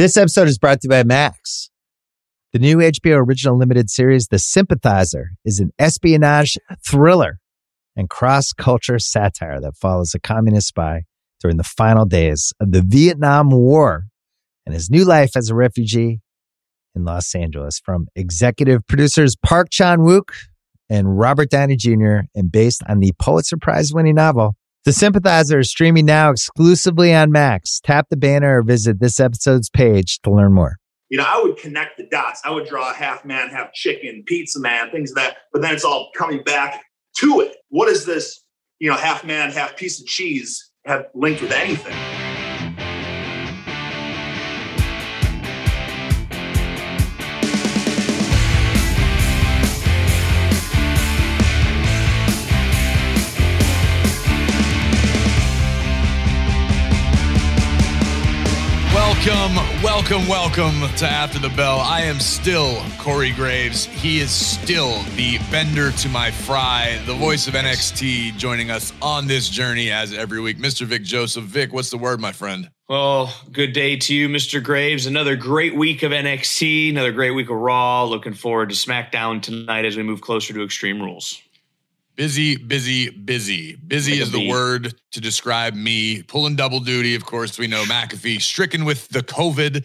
This episode is brought to you by Max. The new HBO original limited series, The Sympathizer, is an espionage thriller and cross-culture satire that follows a communist spy during the final days of the Vietnam War and his new life as a refugee in Los Angeles. From executive producers Park Chan-wook and Robert Downey Jr. and based on the Pulitzer Prize-winning novel, The Sympathizer is streaming now exclusively on Max. Tap the banner or visit this episode's page to learn more. You know, I would connect the dots. I would draw half man, half chicken, pizza man, things of that. But then it's all coming back to it. What does this, half man, half piece of cheese have linked with anything? Welcome to After the Bell. I am still Corey Graves. He is still the bender to my fry, the voice of NXT, joining us on this journey as every week. Mr. Vic Joseph. Vic, what's the word, my friend? Well, good day to you, Mr. Graves. Another great week of NXT, another great week of Raw. Looking forward to SmackDown tonight as we move closer to Extreme Rules. Busy is the word to describe me. Pulling double duty, of course, we know McAfee stricken with the COVID.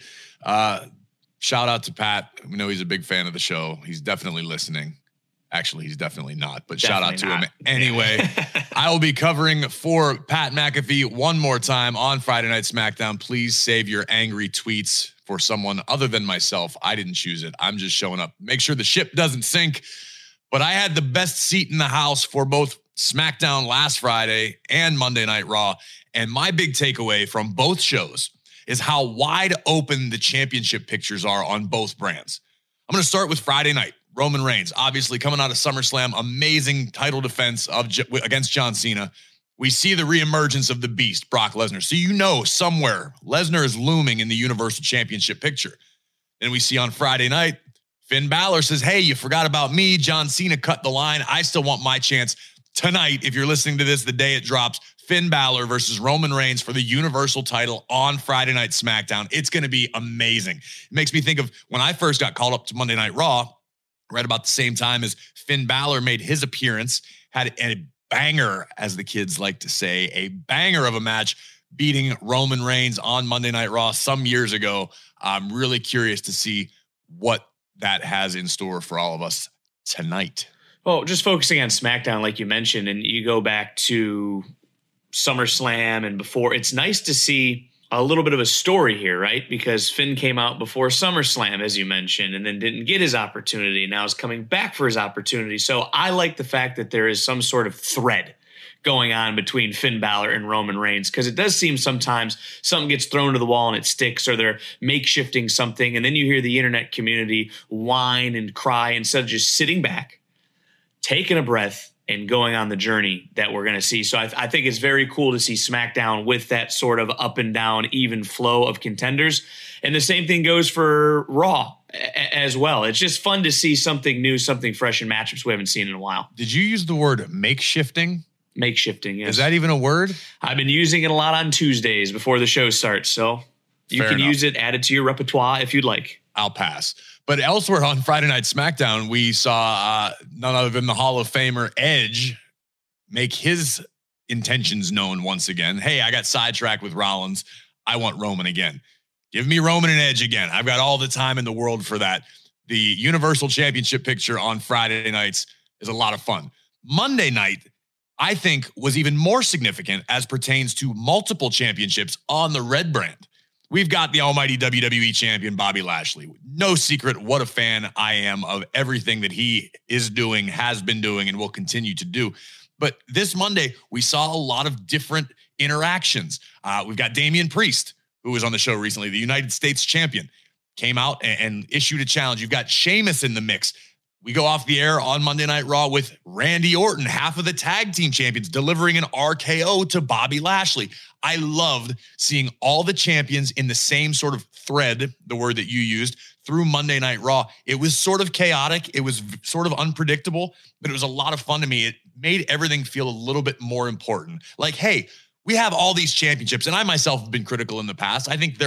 Shout out to Pat. We know he's a big fan of the show. He's definitely listening. Actually, he's definitely not, but shout out to him anyway. I will be covering for Pat McAfee one more time on Friday Night SmackDown. Please save your angry tweets for someone other than myself. I didn't choose it. I'm just showing up. Make sure the ship doesn't sink. But I had the best seat in the house for both SmackDown last Friday and Monday Night Raw. And my big takeaway from both shows is how wide open the championship pictures are on both brands. I'm going to start with Friday night. Roman Reigns, obviously coming out of SummerSlam, amazing title defense against John Cena. We see the reemergence of the beast, Brock Lesnar. So somewhere Lesnar is looming in the Universal Championship picture. Then we see on Friday night, Finn Balor says, hey, you forgot about me. John Cena cut the line. I still want my chance tonight. If you're listening to this the day it drops, Finn Balor versus Roman Reigns for the Universal title on Friday Night SmackDown. It's going to be amazing. It makes me think of when I first got called up to Monday Night Raw, right about the same time as Finn Balor made his appearance, had a banger, as the kids like to say, a banger of a match, beating Roman Reigns on Monday Night Raw some years ago. I'm really curious to see what that has in store for all of us tonight. Well, just focusing on SmackDown, like you mentioned, and you go back to SummerSlam and before, it's nice to see a little bit of a story here, right? Because Finn came out before SummerSlam, as you mentioned, and then didn't get his opportunity. Now is coming back for his opportunity. So I like the fact that there is some sort of thread going on between Finn Balor and Roman Reigns, because it does seem sometimes something gets thrown to the wall and it sticks, or they're makeshifting something, and then you hear the internet community whine and cry instead of just sitting back, taking a breath, and going on the journey that we're going to see. So I think it's very cool to see SmackDown with that sort of up and down, even flow of contenders. And the same thing goes for Raw as well. It's just fun to see something new, something fresh in matchups we haven't seen in a while. Did you use the word makeshifting? Makeshifting, yes. Is that even a word? I've been using it a lot on Tuesdays before the show starts, so you can use it, add it to your repertoire if you'd like. I'll pass. But elsewhere on Friday Night SmackDown, we saw none other than the Hall of Famer Edge make his intentions known once again. Hey, I got sidetracked with Rollins. I want Roman again. Give me Roman and Edge again. I've got all the time in the world for that. The Universal Championship picture on Friday nights is a lot of fun. Monday night, I think, was even more significant as pertains to multiple championships on the red brand. We've got the almighty WWE champion, Bobby Lashley. No secret what a fan I am of everything that he is doing, has been doing, and will continue to do. But this Monday, we saw a lot of different interactions. We've got Damian Priest, who was on the show recently, the United States champion, came out and issued a challenge. You've got Sheamus in the mix. We go off the air on Monday Night Raw with Randy Orton, half of the tag team champions, delivering an RKO to Bobby Lashley. I loved seeing all the champions in the same sort of thread, the word that you used, through Monday Night Raw. It was sort of chaotic. It was sort of unpredictable, but it was a lot of fun to me. It made everything feel a little bit more important. Like, hey, we have all these championships, and I myself have been critical in the past. I think there are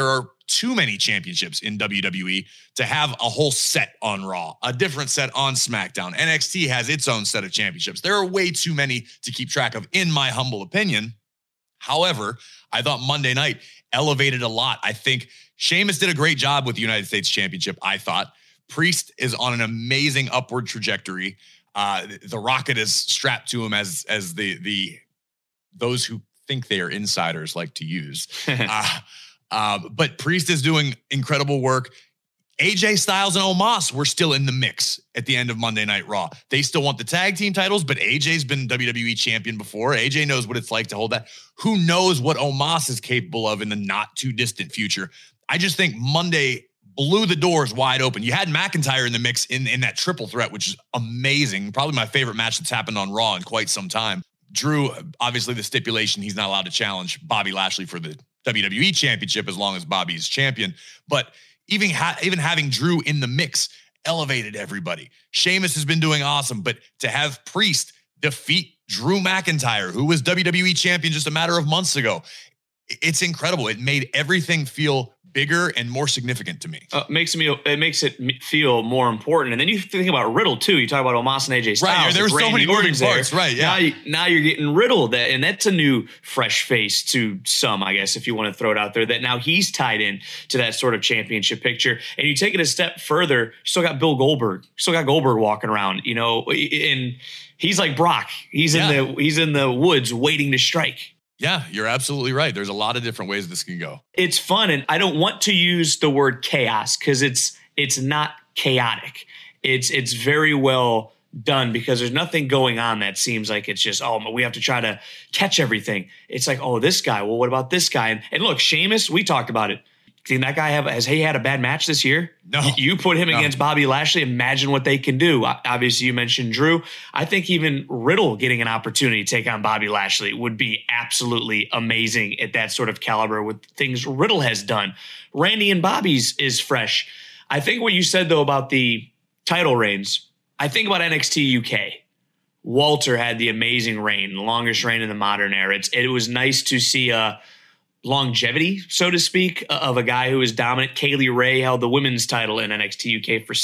too many championships in WWE to have a whole set on Raw, a different set on SmackDown. NXT has its own set of championships. There are way too many to keep track of, in my humble opinion. However, I thought Monday night elevated a lot. I think Sheamus did a great job with the United States Championship, I thought. Priest is on an amazing upward trajectory. The Rocket is strapped to him as those who think they are insiders like to use. But Priest is doing incredible work. AJ Styles and Omos were still in the mix at the end of Monday Night Raw. They still want the tag team titles, but AJ's been WWE champion before. AJ knows what it's like to hold that. Who knows what Omos is capable of in the not too distant future? I just think Monday blew the doors wide open. You had McIntyre in the mix in that triple threat, which is amazing. Probably my favorite match that's happened on Raw in quite some time. Drew, obviously the stipulation, he's not allowed to challenge Bobby Lashley for the WWE championship as long as Bobby's champion. But even having Drew in the mix elevated everybody. Sheamus has been doing awesome, but to have Priest defeat Drew McIntyre, who was WWE champion just a matter of months ago, it's incredible. It made everything feel bigger and more significant to me. It makes it feel more important. And then you think about Riddle too. You talk about Omos and AJ Styles. Right, there were so many moving parts. Right, yeah. Now you're getting Riddle, and that's a new fresh face to some, I guess, if you want to throw it out there. That now he's tied in to that sort of championship picture. And you take it a step further. You still got Bill Goldberg. You still got Goldberg walking around. And he's like Brock. He's in the woods waiting to strike. Yeah, you're absolutely right. There's a lot of different ways this can go. It's fun, and I don't want to use the word chaos because it's not chaotic. It's very well done because there's nothing going on that seems like it's just, we have to try to catch everything. It's like, this guy. Well, what about this guy? And look, Sheamus, we talked about it. Did that guy has he had a bad match this year? No. You put him against Bobby Lashley. Imagine what they can do. Obviously, you mentioned Drew. I think even Riddle getting an opportunity to take on Bobby Lashley would be absolutely amazing at that sort of caliber with things Riddle has done. Randy and Bobby's is fresh. I think what you said, though, about the title reigns, I think about NXT UK. Walter had the amazing reign, the longest reign in the modern era. It was nice to see longevity, so to speak, of a guy who was dominant. Kaylee Ray held the women's title in NXT UK for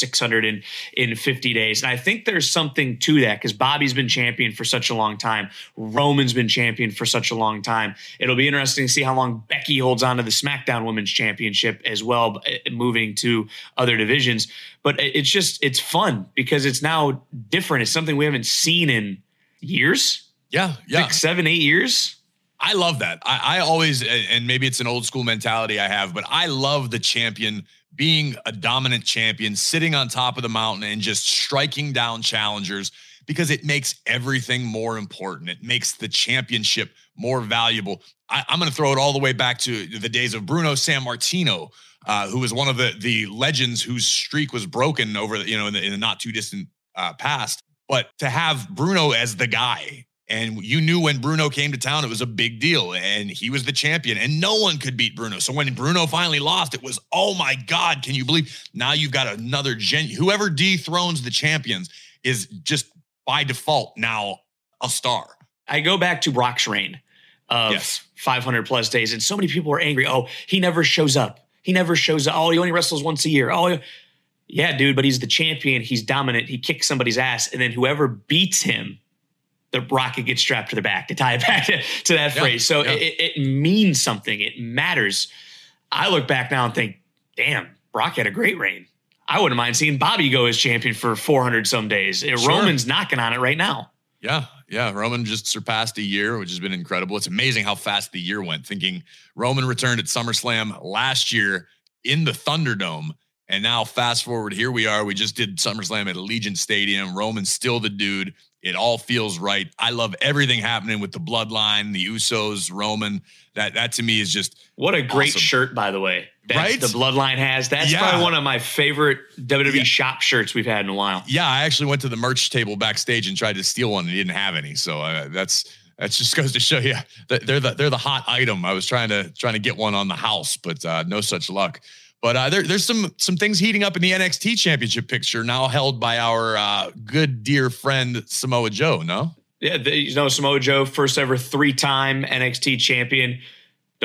650 days. And I think there's something to that because Bobby's been champion for such a long time. Roman's been champion for such a long time. It'll be interesting to see how long Becky holds on to the SmackDown Women's Championship as well, moving to other divisions. But it's fun because it's now different. It's something we haven't seen in years. Yeah. 6, 7, 8 years. I love that. I always, and maybe it's an old school mentality I have, but I love the champion being a dominant champion, sitting on top of the mountain and just striking down challengers because it makes everything more important. It makes the championship more valuable. I'm going to throw it all the way back to the days of Bruno Sammartino, who was one of the legends whose streak was broken over, in the not too distant past. But to have Bruno as the guy, and you knew when Bruno came to town, it was a big deal, and he was the champion, and no one could beat Bruno. So when Bruno finally lost, it was, oh my God, can you believe? Now you've got another whoever dethrones the champions is just by default now a star. I go back to Brock's reign of 500 plus days, and so many people were angry. Oh, he never shows up. He never shows up. Oh, he only wrestles once a year. Oh, yeah, dude, but he's the champion. He's dominant. He kicks somebody's ass, and then whoever beats him, the rocket gets strapped to their back, to tie it back to that phrase. So it means something. It matters. I look back now and think, damn, Brock had a great reign. I wouldn't mind seeing Bobby go as champion for 400 some days. Sure. Roman's knocking on it right now. Yeah. Roman just surpassed a year, which has been incredible. It's amazing how fast the year went, thinking Roman returned at SummerSlam last year in the Thunderdome. And now fast forward, here we are. We just did SummerSlam at Allegiant Stadium. Roman's still the dude. It all feels right. I love everything happening with the bloodline, the Usos, Roman. That to me is just what a great awesome shirt, by the way. Right? The bloodline has. That's probably one of my favorite WWE shop shirts we've had in a while. Yeah, I actually went to the merch table backstage and tried to steal one and didn't have any. So that just goes to show you that they're the hot item. I was trying to get one on the house, but no such luck. But there's some things heating up in the NXT Championship picture now held by our good dear friend Samoa Joe. No, Samoa Joe, first ever 3-time NXT champion.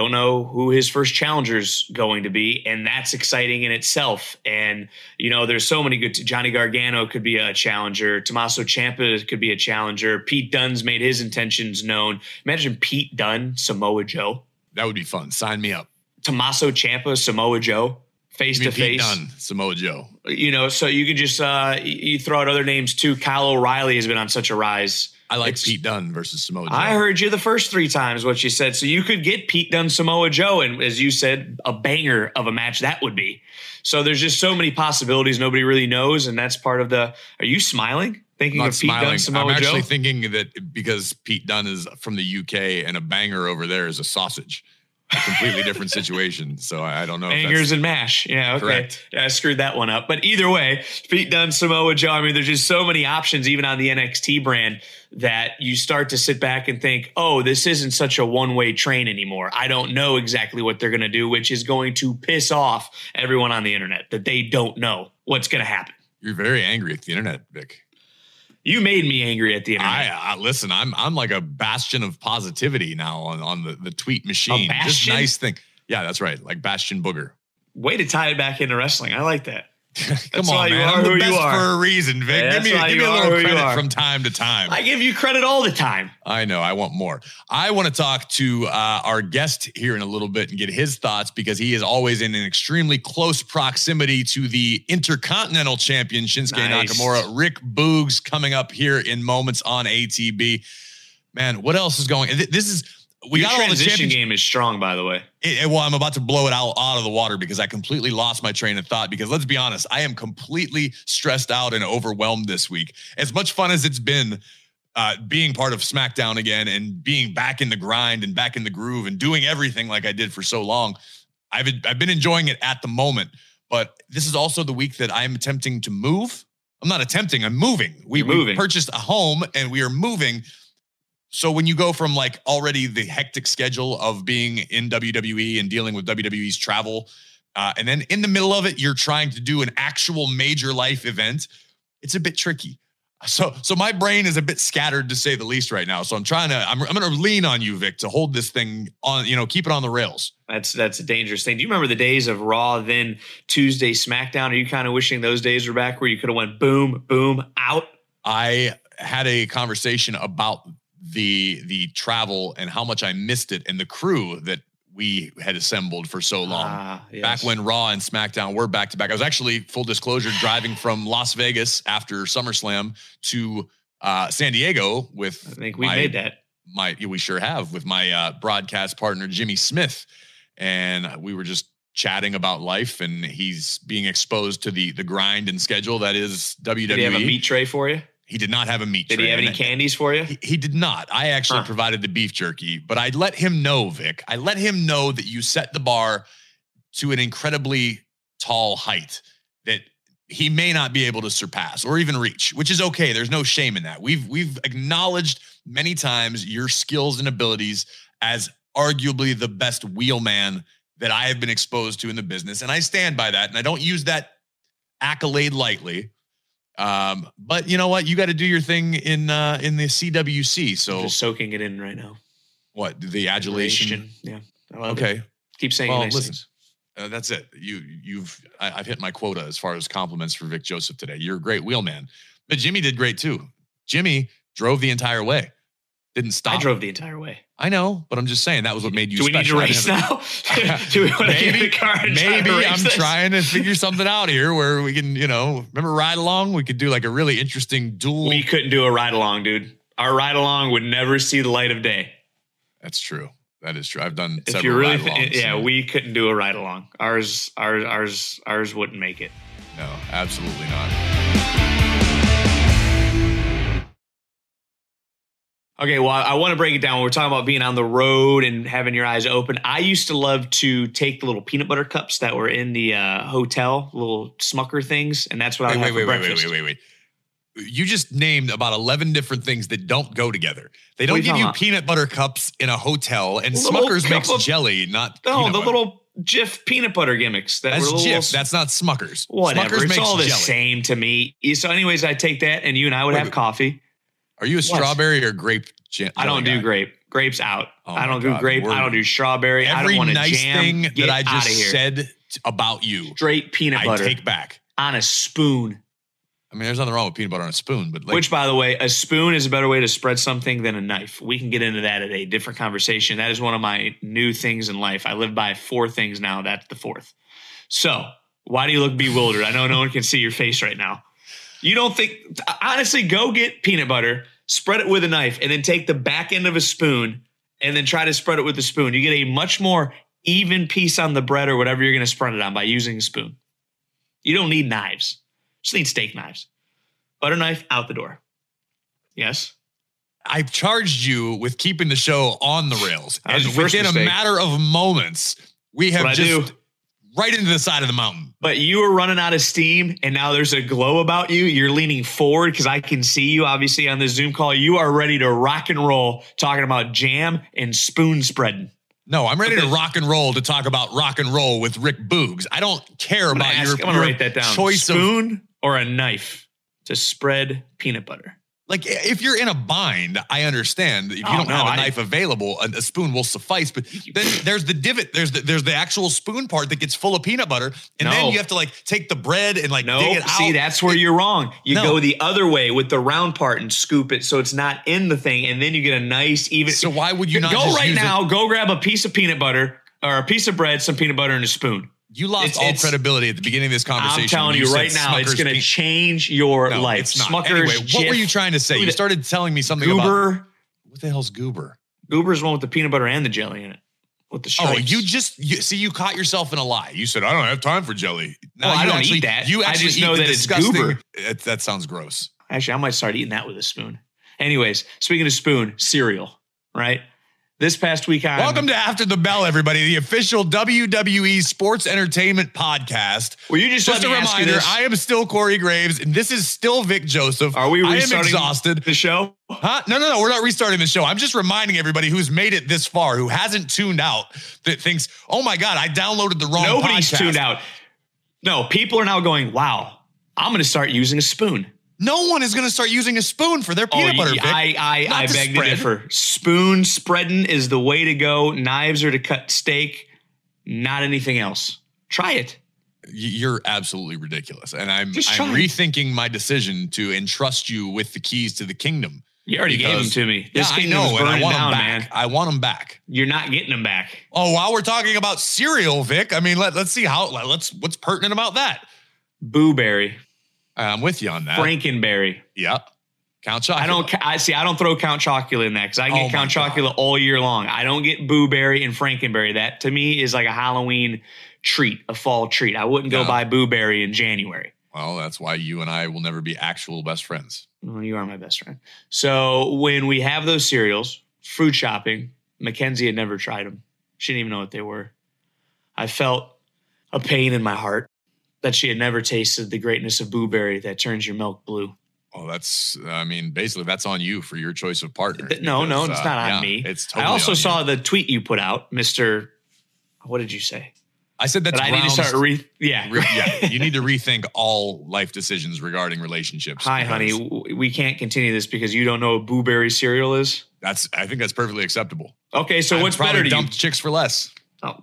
Don't know who his first challenger's going to be, and that's exciting in itself. And, there's so many good – Johnny Gargano could be a challenger. Tommaso Ciampa could be a challenger. Pete Dunne's made his intentions known. Imagine Pete Dunne, Samoa Joe. That would be fun. Sign me up. Tommaso Ciampa, Samoa Joe, face-to-face. Pete Dunne, Samoa Joe. So you could just you throw out other names too. Kyle O'Reilly has been on such a rise. I like Pete Dunne versus Samoa Joe. I heard you the first 3 times what you said. So you could get Pete Dunne, Samoa Joe, and as you said, a banger of a match that would be. So there's just so many possibilities nobody really knows, and that's part of the – are you smiling? Thinking of Pete Dunne, Samoa Joe? I'm actually thinking that because Pete Dunne is from the UK and a banger over there is a sausage. A completely different situation. So I don't know. Bangers and mash. Yeah, okay. Correct. Yeah, I screwed that one up. But either way, Pete Dunne, Samoa Joe, I mean, there's just so many options even on the NXT brand that you start to sit back and think, oh, this isn't such a one-way train anymore. I don't know exactly what they're going to do, which is going to piss off everyone on the internet that they don't know what's going to happen. You're very angry at the internet, Vic. You made me angry at the internet. I listen. I'm like a bastion of positivity now on the tweet machine. A bastion? Just nice thing. Yeah, that's right. Like Bastion Booger. Way to tie it back into wrestling. I like that. Come on, man. I'm the best for a reason, Vic. Yeah, give me a little credit from time to time. I give you credit all the time. I know. I want more. I want to talk to our guest here in a little bit and get his thoughts because he is always in an extremely close proximity to the Intercontinental Champion, Shinsuke Nakamura. Rick Boogs coming up here in moments on ATB. Man, what else is going on? This is... Your transition game is strong, by the way. Well, I'm about to blow it out of the water because I completely lost my train of thought because let's be honest, I am completely stressed out and overwhelmed this week. As much fun as it's been being part of SmackDown again and being back in the grind and back in the groove and doing everything like I did for so long, I've been enjoying it at the moment. But this is also the week that I'm attempting to move. I'm not attempting, I'm moving. We purchased a home and we are moving. So when you go from like already the hectic schedule of being in WWE and dealing with WWE's travel, and then in the middle of it, you're trying to do an actual major life event, it's a bit tricky. So my brain is a bit scattered to say the least right now. So I'm going to lean on you, Vic, to hold this thing on, keep it on the rails. That's a dangerous thing. Do you remember the days of Raw, then Tuesday SmackDown? Are you kind of wishing those days were back where you could have went boom, boom, out? I had a conversation about the travel and how much I missed it and the crew that we had assembled for so long. Yes. Back when Raw and SmackDown were back to back. I was actually, full disclosure, driving from Las Vegas after SummerSlam to San Diego with I think we made that. We sure have, with my broadcast partner Jimmy Smith, and we were just chatting about life, and he's being exposed to the grind and schedule that is WWE. Did he have a meat tray for you? He did not have a meat tray. Did he have any candies for you? He did not. I actually provided the beef jerky, but I let him know, Vic. I let him know that you set the bar to an incredibly tall height that he may not be able to surpass or even reach, which is okay. There's no shame in that. We've acknowledged many times your skills and abilities as arguably the best wheelman that I have been exposed to in the business, and I stand by that, and I don't use that accolade lightly. But you know what? You got to do your thing in the CWC. So I'm just soaking it in right now. What, the adulation? Yeah. Okay. Keep saying nice things. That's it. I've hit my quota as far as compliments for Vic Joseph today. You're a great wheelman, but Jimmy did great too. Jimmy drove the entire way. Didn't stop. I drove the entire way. I know, but I'm just saying that was what made you special. Do we need to race now? Do we want to get in the car and maybe I'm this? trying to figure something out here where we can, remember ride along? We could do like a really interesting duel. We couldn't do a ride along, dude. Our ride along would never see the light of day. That's true. That is true. I've done if several you really ride-alongs. We couldn't do a ride along. Ours wouldn't make it. No, absolutely not. Okay, well, I want to break it down. We're talking about being on the road and having your eyes open. I used to love to take the little peanut butter cups that were in the hotel, little Smucker things, and that's what I would have for breakfast. Wait. You just named about 11 different things that don't go together. They don't give you peanut butter cups in a hotel, and Smucker's makes jelly, not peanut butter. Little Jif peanut butter gimmicks. That's Jif. That's not Smucker's. Whatever. Smucker's it's all the jelly. same to me. So anyways, I take that, and you and I would have coffee. Are you a strawberry or grape jelly? I don't do grape. Grapes out. Oh I don't my do God, grape. I don't do strawberry. I Every don't want a nice jam. thing Get that I outta just here. said about you, Straight peanut butter I take back. on a spoon. I mean, there's nothing wrong with peanut butter on a spoon, but like, Which, by the way, a spoon is a better way to spread something than a knife. We can get into that at a different conversation. That is one of my new things in life. I live by 4 things now. That's the 4th. So why do you look bewildered? I know no one can see your face right now. You don't think, honestly, go get peanut butter, spread it with a knife, and then take the back end of a spoon and then try to spread it with a spoon. You get a much more even piece on the bread or whatever you're going to spread it on by using a spoon. You don't need knives. Just need steak knives. Butter knife out the door. Yes? I've charged you with keeping the show on the rails. That was And the first within mistake. a matter of moments, we have That's what I just do. right into the side of the mountain. But you were running out of steam, and now there's a glow about you. You're leaning forward because I can see you, obviously, on the Zoom call. You are ready to rock and roll, talking about jam and spoon spreading. No, I'm ready to rock and roll to talk about rock and roll with Rick Boogs. I don't care I'm about going to your write that down. choice of Spoon or a knife to spread peanut butter? like if you're in a bind, I understand that if you don't have a knife available, a spoon will suffice. But then there's the divot. There's the actual spoon part that gets full of peanut butter, and then you have to like take the bread and like dig it out. See, that's where you're wrong. You No. go the other way with the round part and scoop it so it's not in the thing, and then you get a nice even. So why would you not go just right use now? Go grab a piece of peanut butter or a piece of bread, some peanut butter, and a spoon. You lost all credibility at the beginning of this conversation. I'm telling you right now, it's going to change your life. It's not. Smucker's, Anyway, what Jif, were you trying to say? You started telling me something Goober. about what the hell's Goober? Goober's one with the peanut butter and the jelly in it. With the Oh, stripes. you caught yourself in a lie. You said I don't have time for jelly. No, I don't eat that. You I actually just eat know the that it's disgusting. Goober. That sounds gross. Actually, I might start eating that with a spoon. Anyways, speaking of spoon, cereal, right? This past week, Welcome to After the Bell, everybody, the official WWE sports entertainment podcast. Well, you just a let me ask you reminder, this. I am still Corey Graves, and this is still Vic Joseph. Are we I am restarting exhausted. the show? Huh? No, we're not restarting the show. I'm just reminding everybody who's made it this far, who hasn't tuned out, that thinks, oh my God, I downloaded the wrong Nobody's podcast. tuned out. No, people are now going, wow, I'm going to start using a spoon. No one is going to start using a spoon for their peanut butter, Vic. I beg to differ. Spoon spreading is the way to go. Knives are to cut steak, not anything else. Try it. You're absolutely ridiculous. And I'm try it. rethinking my decision to entrust you with the keys to the kingdom. You already gave them to me. Yeah, This I kingdom know, is and I burning want down, them back. man. I want them back. You're not getting them back. Oh, while we're talking about cereal, Vic, I mean, let's see what's pertinent about that. Booberry, I'm with you on that. Frankenberry. Yeah. Count Chocula. I don't throw Count Chocula in that because I get Oh my Count God. Chocula all year long. I don't get Booberry and Frankenberry. That to me is like a Halloween treat, a fall treat. I wouldn't go Yeah. buy Booberry in January. Well, that's why you and I will never be actual best friends. Well, you are my best friend. So when we have those cereals, food shopping, Mackenzie had never tried them. She didn't even know what they were. I felt a pain in my heart that she had never tasted the greatness of Booberry that turns your milk blue. Oh, basically that's on you for your choice of partner. No, it's not on me. It's totally I also on saw you. the tweet you put out, Mr. What did you say? I said that's That I need to grounds- start yeah. You need to rethink all life decisions regarding relationships. Hi, because honey. We can't continue this because you don't know what Booberry cereal is. I think that's perfectly acceptable. Okay, so I've what's probably better to you? dumped chicks for less. Oh,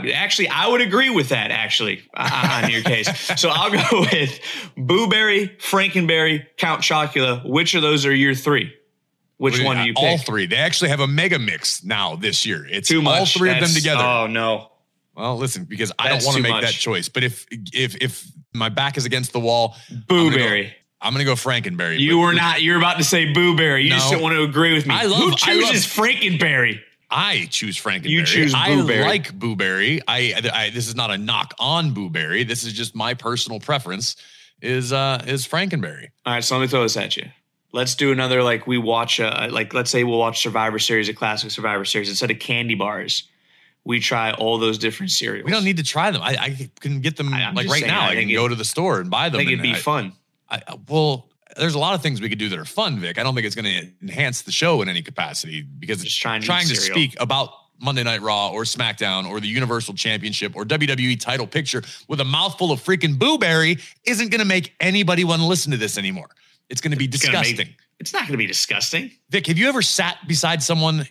I would agree with that, actually, on your case. So I'll go with Booberry, Frankenberry, Count Chocula. Which of those are your 3? Which one do you pick? All 3. They actually have a mega mix now this year. It's Too much. all 3 of them together. Oh, no. Well, listen, because I That's don't want to too make much. that choice. But if my back is against the wall, Booberry. I'm gonna go Frankenberry. You're about to say Booberry. You just No. don't want to agree with me. Who chooses Frankenberry? I choose Frankenberry. You choose Booberry. I like Booberry. This is not a knock on Booberry. This is just my personal preference. Is Frankenberry. All right, so let me throw this at you. Let's do another, we watch, let's say we'll watch Survivor Series, a classic Survivor Series. Instead of candy bars, we try all those different cereals. We don't need to try them. I can get them I'm like just right saying, now. I I can think go to the store and buy them. I think it'd and be fun. Well, there's a lot of things we could do that are fun, Vic. I don't think it's going to enhance the show in any capacity because Just trying to trying eat to cereal. speak about Monday Night Raw or SmackDown or the Universal Championship or WWE title picture with a mouthful of freaking Booberry isn't going to make anybody want to listen to this anymore. It's going to be disgusting. It's not going to be disgusting. Vic, have you ever sat beside someone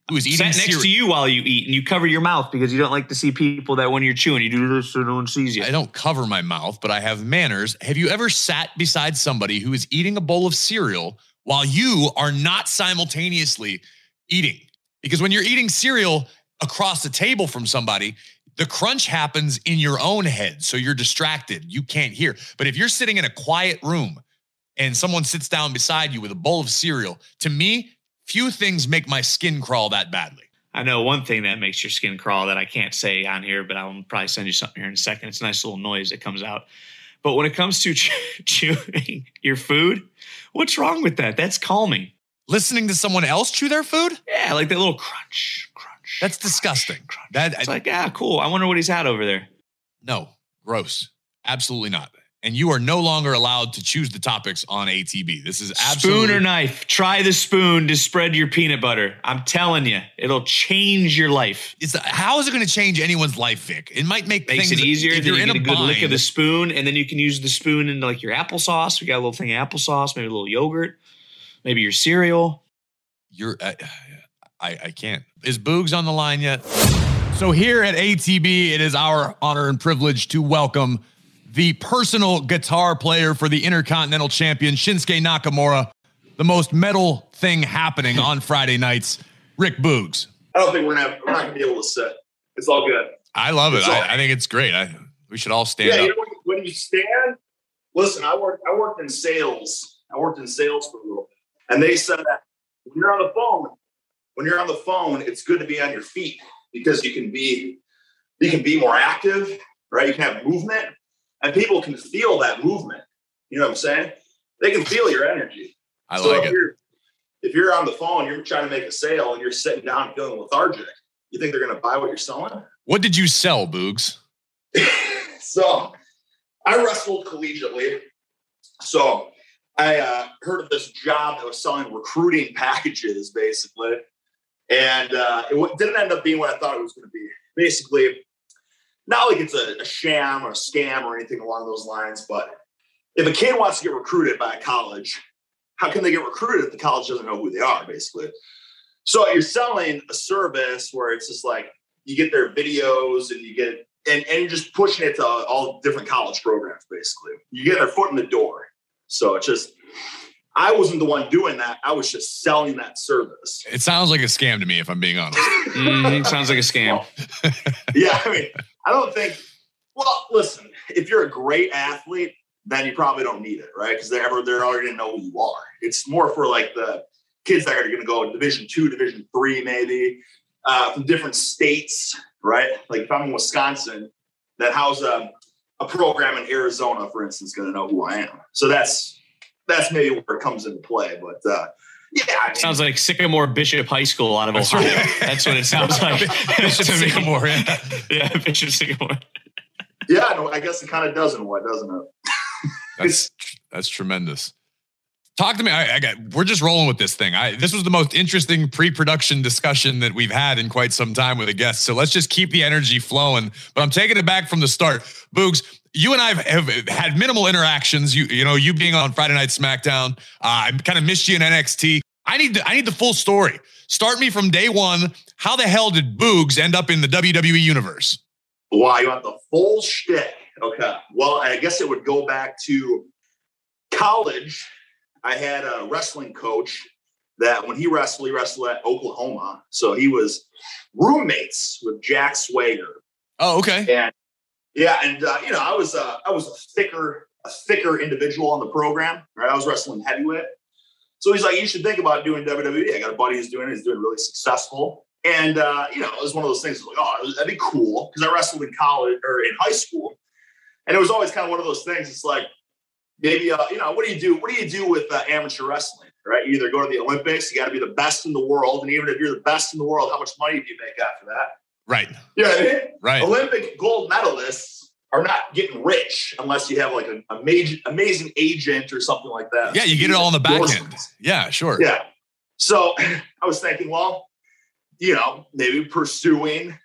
who is eating next to you while you eat, and you cover your mouth because you don't like to see people that when you're chewing, you do this so no one sees you. I don't cover my mouth, but I have manners. Have you ever sat beside somebody who is eating a bowl of cereal while you are not simultaneously eating? Because when you're eating cereal across the table from somebody, the crunch happens in your own head, so you're distracted. You can't hear. But if you're sitting in a quiet room and someone sits down beside you with a bowl of cereal, to me, few things make my skin crawl that badly. I know one thing that makes your skin crawl that I can't say on here, but I'll probably send you something here in a second. It's a nice little noise that comes out. But when it comes to chewing your food, what's wrong with that? That's calming. Listening to someone else chew their food? Yeah, like that little crunch. That's disgusting. Crunch. It's like, cool. I wonder what he's had over there. No, gross. Absolutely not. And you are no longer allowed to choose the topics on ATB. This is absolutely... Spoon or knife. Try the spoon to spread your peanut butter. I'm telling you, it'll change your life. How is it going to change anyone's life, Vic? It might makes things it easier. If you're in a good lick of the spoon, and then you can use the spoon into like your applesauce. We got a little thing of applesauce, maybe a little yogurt, maybe your cereal. I can't. Is Boogs on the line yet? So here at ATB, it is our honor and privilege to welcome the personal guitar player for the Intercontinental Champion, Shinsuke Nakamura, the most metal thing happening on Friday nights, Rick Boogs. I don't think we're not going to be able to sit. It's all good. I love it. I think it's great. We should all stand up. You know, when you stand, listen, I worked in sales. I worked in sales for a little bit. And they said that when you're on the phone, it's good to be on your feet because you can be more active, right? You can have movement. And people can feel that movement. You know what I'm saying? They can feel your energy. I like it. If you're on the phone, you're trying to make a sale and you're sitting down feeling lethargic, you think they're going to buy what you're selling? What did you sell, Boogs? So I wrestled collegiately. So I heard of this job that was selling recruiting packages, basically. And it didn't end up being what I thought it was going to be. Basically, not like it's a sham or a scam or anything along those lines, but if a kid wants to get recruited by a college, how can they get recruited if the college doesn't know who they are, basically? So you're selling a service where it's just like you get their videos and you get and you're just pushing it to all different college programs, basically. You get their foot in the door. So it's just, I wasn't the one doing that. I was just selling that service. It sounds like a scam to me, if I'm being honest. Sounds like a scam. Yeah, I mean, I don't think, well, listen, if you're a great athlete, then you probably don't need it, right? Because they're already going to know who you are. It's more for like the kids that are going to go Division II, Division III, maybe, from different states, right? Like if I'm in Wisconsin, that how's a program in Arizona, for instance, going to know who I am. So that's maybe where it comes into play. But yeah, I mean, sounds like Sycamore Bishop High School out of Ohio. That's what it sounds like. Bishop Sycamore, yeah, Bishop Sycamore. Yeah, no, I guess it kind of does in a way, doesn't it? That's tremendous. Talk to me. We're just rolling with this thing. This was the most interesting pre-production discussion that we've had in quite some time with a guest. So let's just keep the energy flowing. But I'm taking it back from the start. Boogs, you and I have had minimal interactions. You know, you being on Friday Night SmackDown. I kind of missed you in NXT. I need the full story. Start me from day one. How the hell did Boogs end up in the WWE universe? Wow, you want the full shtick? Okay. Well, I guess it would go back to college. I had a wrestling coach that when he wrestled at Oklahoma. So he was roommates with Jack Swagger. Oh, okay. And yeah, and you know, I was a thicker individual on the program, right? I was wrestling heavyweight. So he's like, you should think about doing WWE. I got a buddy who's doing it. He's doing really successful. And you know, it was one of those things like, oh, that'd be cool because I wrestled in college or in high school, and it was always kind of one of those things. It's like, maybe, you know, what do you do? What do you do with amateur wrestling, right? You either go to the Olympics, you got to be the best in the world. And even if you're the best in the world, how much money do you make after that? Right. You know what I mean? Right. Olympic gold medalists are not getting rich unless you have like an amazing agent or something like that. Yeah, you get it all on the back end. Yeah, sure. Yeah. So I was thinking, well, you know, maybe pursuing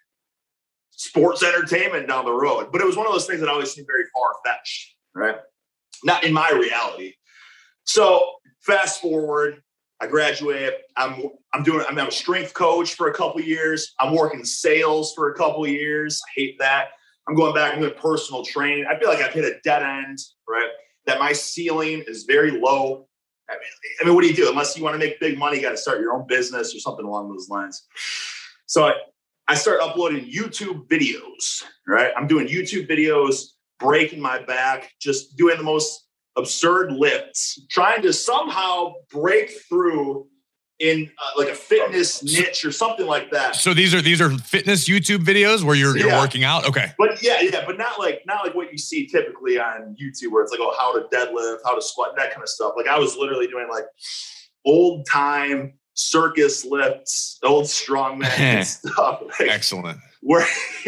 sports entertainment down the road. But it was one of those things that always seemed very far-fetched, right? Not in my reality. So fast forward, I graduate. I'm a strength coach for a couple of years. I'm working sales for a couple of years. I hate that. I'm going back and doing personal training. I feel like I've hit a dead end, right? That my ceiling is very low. I mean, what do you do? Unless you want to make big money, you got to start your own business or something along those lines. So I start uploading YouTube videos, right? I'm doing YouTube videos, breaking my back, just doing the most absurd lifts, trying to somehow break through in like a fitness niche or something like that. So these are fitness YouTube videos where you're working out. Okay. But but not like what you see typically on YouTube where it's like, oh, how to deadlift, how to squat, that kind of stuff. Like I was literally doing like old time circus lifts, old strongman stuff. Like, excellent. Where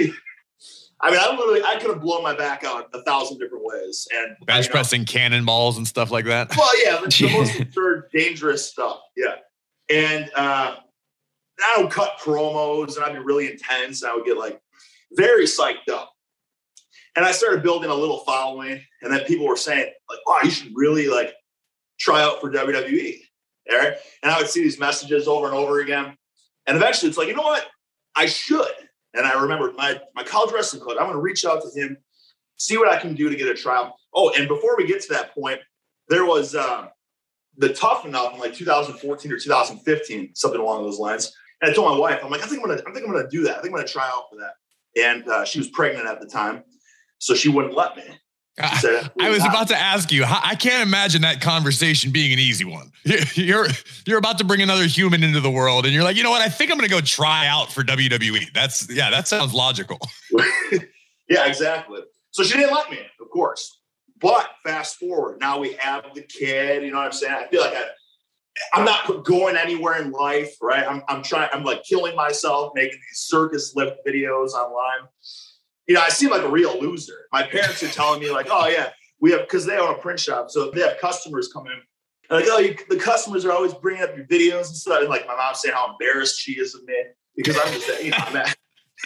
I could have blown my back out 1,000 different ways. And bench pressing cannonballs and stuff like that. Well, yeah, the most absurd, dangerous stuff. Yeah. And I would cut promos and I'd be really intense. I would get like very psyched up. And I started building a little following. And then people were saying like, wow, you should really like try out for WWE. Right? And I would see these messages over and over again. And eventually it's like, you know what? I should. And I remembered my college wrestling coach. I'm going to reach out to him, see what I can do to get a trial. Oh, and before we get to that point, there was the Tough Enough in like 2014 or 2015, something along those lines. And I told my wife, I'm like, I think I'm gonna do that. I think I'm gonna try out for that. And she was pregnant at the time, so she wouldn't let me. Said, I was about to ask you. I can't imagine that conversation being an easy one. You're about to bring another human into the world, and you're like, you know what? I think I'm gonna go try out for WWE. That sounds logical. Yeah, exactly. So she didn't let me, of course. But fast forward, now we have the kid. You know what I'm saying? I feel like I'm not going anywhere in life, right? I'm like killing myself, making these circus lift videos online. You know, I seem like a real loser. My parents are telling me like, oh yeah, because they own a print shop. So they have customers come in. And like, oh, the customers are always bringing up your videos and stuff. And like my mom's saying how embarrassed she is of me because I'm just, you know, I'm at,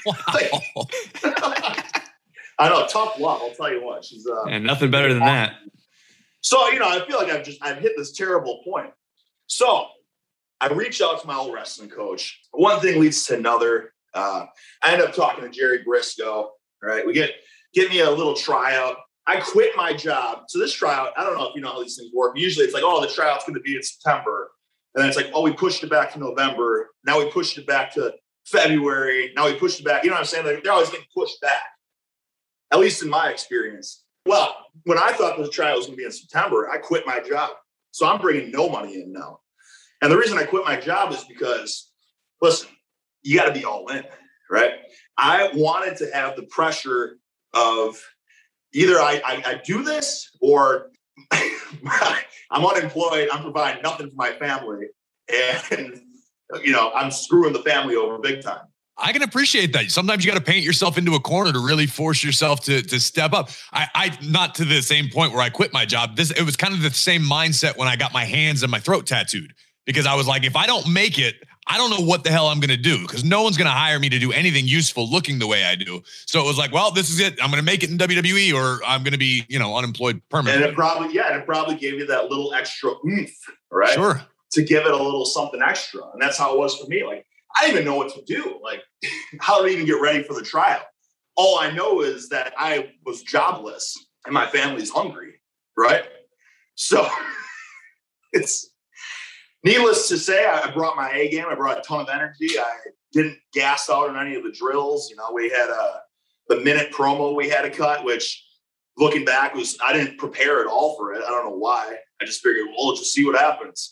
I know, tough love. I'll tell you what. She's and nothing better than that. So, you know, I feel like I've hit this terrible point. So I reached out to my old wrestling coach. One thing leads to another. I end up talking to Jerry Briscoe. Right, we get me a little tryout. I quit my job. So this tryout, I don't know if you know how these things work. Usually it's like, oh, the tryout's going to be in September. And then it's like, oh, we pushed it back to November. Now we pushed it back to February. Now we pushed it back. You know what I'm saying? Like, they're always getting pushed back, at least in my experience. Well, when I thought the tryout was going to be in September, I quit my job. So I'm bringing no money in now. And the reason I quit my job is because, listen, you got to be all in, right? I wanted to have the pressure of either I do this or I'm unemployed. I'm providing nothing for my family. And, you know, I'm screwing the family over big time. I can appreciate that. Sometimes you got to paint yourself into a corner to really force yourself to step up. I not to the same point where I quit my job. It was kind of the same mindset when I got my hands and my throat tattooed, because I was like, if I don't make it, I don't know what the hell I'm going to do, because no one's going to hire me to do anything useful looking the way I do. So it was like, well, this is it. I'm going to make it in WWE or I'm going to be, you know, unemployed permanently. And it probably gave you that little extra oomph, right? Sure. To give it a little something extra. And that's how it was for me. Like, I didn't even know what to do. Like, how to even get ready for the trial. All I know is that I was jobless and my family's hungry, right? So it's needless to say, I brought my A game. I brought a ton of energy. I didn't gas out on any of the drills. You know, we had the minute promo we had to cut, which looking back I didn't prepare at all for it. I don't know why. I just figured, well, let's just see what happens.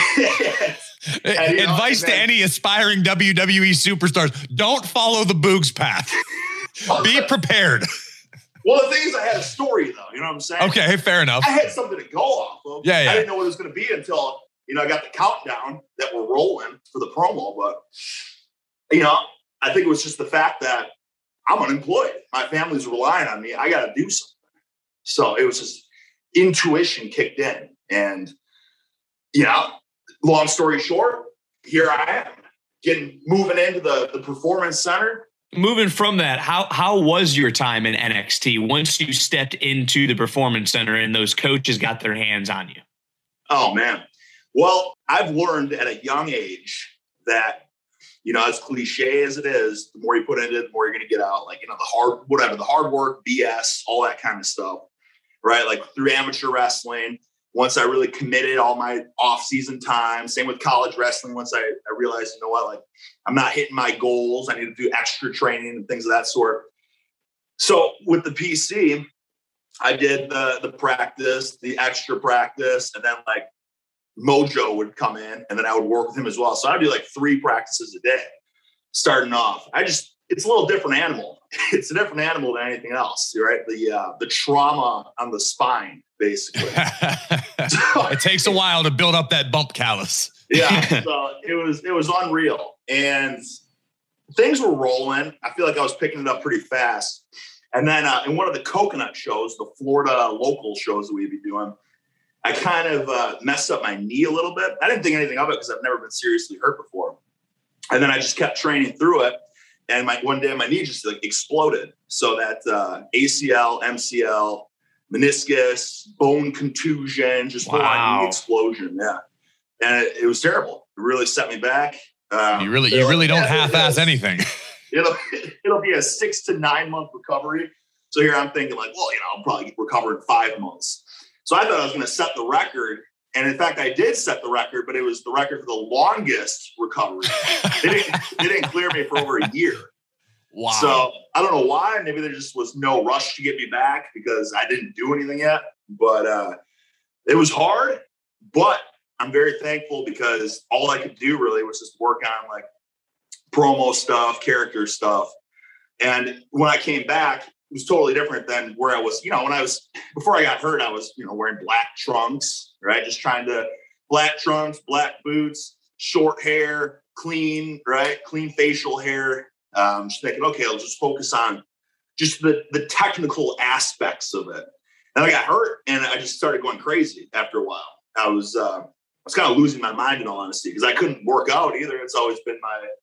Advice to any aspiring WWE superstars: don't follow the Boogs path. Be prepared. Well, the thing is, I had a story, though. You know what I'm saying? Okay, fair enough. I had something to go off of. Yeah. I didn't know what it was going to be until, you know, I got the countdown that we're rolling for the promo. But, you know, I think it was just the fact that I'm unemployed. My family's relying on me. I got to do something. So it was just intuition kicked in. And, you know, long story short, here I am moving into the performance center. Moving from that, how was your time in NXT once you stepped into the performance center and those coaches got their hands on you? Oh man. Well, I've learned at a young age that, as cliche as it is, the more you put into it, the more you're going to get out. Like, the hard work, BS, all that kind of stuff, right? Like through amateur wrestling, once I really committed all my off-season time, same with college wrestling. Once I realized, like I'm not hitting my goals, I need to do extra training and things of that sort. So with the PC, I did the practice, the extra practice, and then like Mojo would come in and then I would work with him as well. So I'd do like 3 practices a day starting off. It's a little different animal. It's a different animal than anything else, right? The trauma on the spine, basically. It takes a while to build up that bump callus. Yeah. So it was unreal. And things were rolling. I feel like I was picking it up pretty fast. And then in one of the coconut shows, the Florida local shows that we'd be doing, I kind of messed up my knee a little bit. I didn't think anything of it because I've never been seriously hurt before. And then I just kept training through it. And one day my knee just like exploded. So that ACL, MCL, meniscus, bone contusion, just full on knee explosion. Yeah. And it was terrible. It really set me back. You really don't half-ass anything. It'll be a 6 to 9 month recovery. So here I'm thinking like, well, I'll probably recover in 5 months. So I thought I was going to set the record. And in fact, I did set the record, but it was the record for the longest recovery. They didn't clear me for over a year. Wow. So I don't know why. Maybe there just was no rush to get me back because I didn't do anything yet. But it was hard. But I'm very thankful because all I could do really was just work on like promo stuff, character stuff. And when I came back, it was totally different than where I was, before I got hurt, I was, wearing black trunks, right? Just trying to black trunks, black boots, short hair, clean, right? Clean facial hair. Just thinking, okay, I'll just focus on just the technical aspects of it. And I got hurt and I just started going crazy after a while. I was kind of losing my mind in all honesty because I couldn't work out either. It's always been